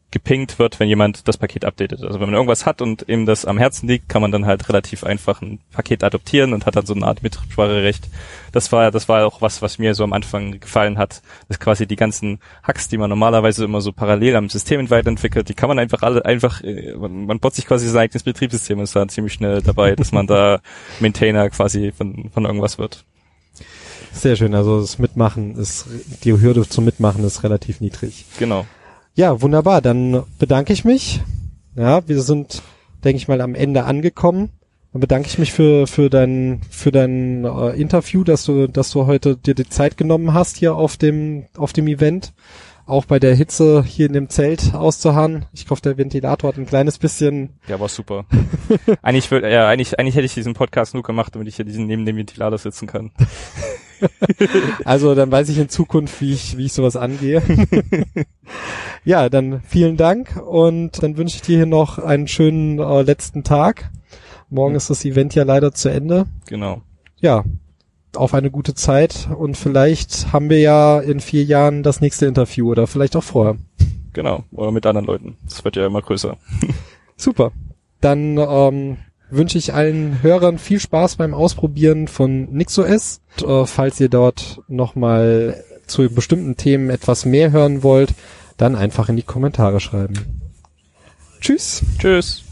gepingt wird, wenn jemand das Paket updatet. Also wenn man irgendwas hat und ihm das am Herzen liegt, kann man dann halt relativ einfach ein Paket adoptieren und hat dann so eine Art Mitspracherecht. Das war auch was mir so am Anfang gefallen hat, dass quasi die ganzen Hacks, die man normalerweise immer so parallel am System weiterentwickelt, die kann man einfach man baut sich quasi sein eigenes Betriebssystem und ist da ziemlich schnell dabei, dass man da Maintainer quasi von irgendwas wird. Sehr schön, also die Hürde zum Mitmachen ist relativ niedrig. Genau. Ja, wunderbar, dann bedanke ich mich. Ja, wir sind, denke ich mal, am Ende angekommen. Dann bedanke ich mich für dein Interview, dass du heute dir die Zeit genommen hast, hier auf dem Event. Auch bei der Hitze hier in dem Zelt auszuharren. Ich hoffe, der Ventilator hat ein kleines bisschen... Ja, war super. Eigentlich hätte ich diesen Podcast nur gemacht, damit ich hier neben dem Ventilator sitzen kann. Also dann weiß ich in Zukunft, wie ich sowas angehe. Ja, dann vielen Dank und dann wünsche ich dir hier noch einen schönen letzten Tag. Morgen ist das Event ja leider zu Ende. Genau. Ja, auf eine gute Zeit und vielleicht haben wir ja in 4 Jahren das nächste Interview oder vielleicht auch vorher. Genau, oder mit anderen Leuten. Das wird ja immer größer. Super. Dann wünsche ich allen Hörern viel Spaß beim Ausprobieren von NixOS. Falls ihr dort nochmal zu bestimmten Themen etwas mehr hören wollt, dann einfach in die Kommentare schreiben. Tschüss. Tschüss.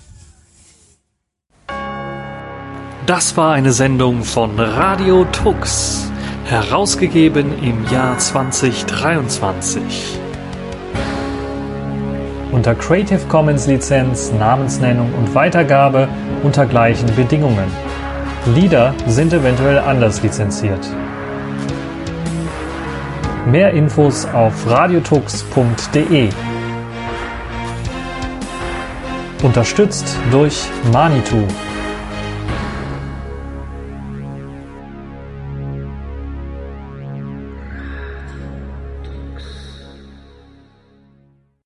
Das war eine Sendung von Radio Tux, herausgegeben im Jahr 2023. Unter Creative Commons Lizenz, Namensnennung und Weitergabe unter gleichen Bedingungen. Lieder sind eventuell anders lizenziert. Mehr Infos auf radiotux.de. Unterstützt durch Manitou.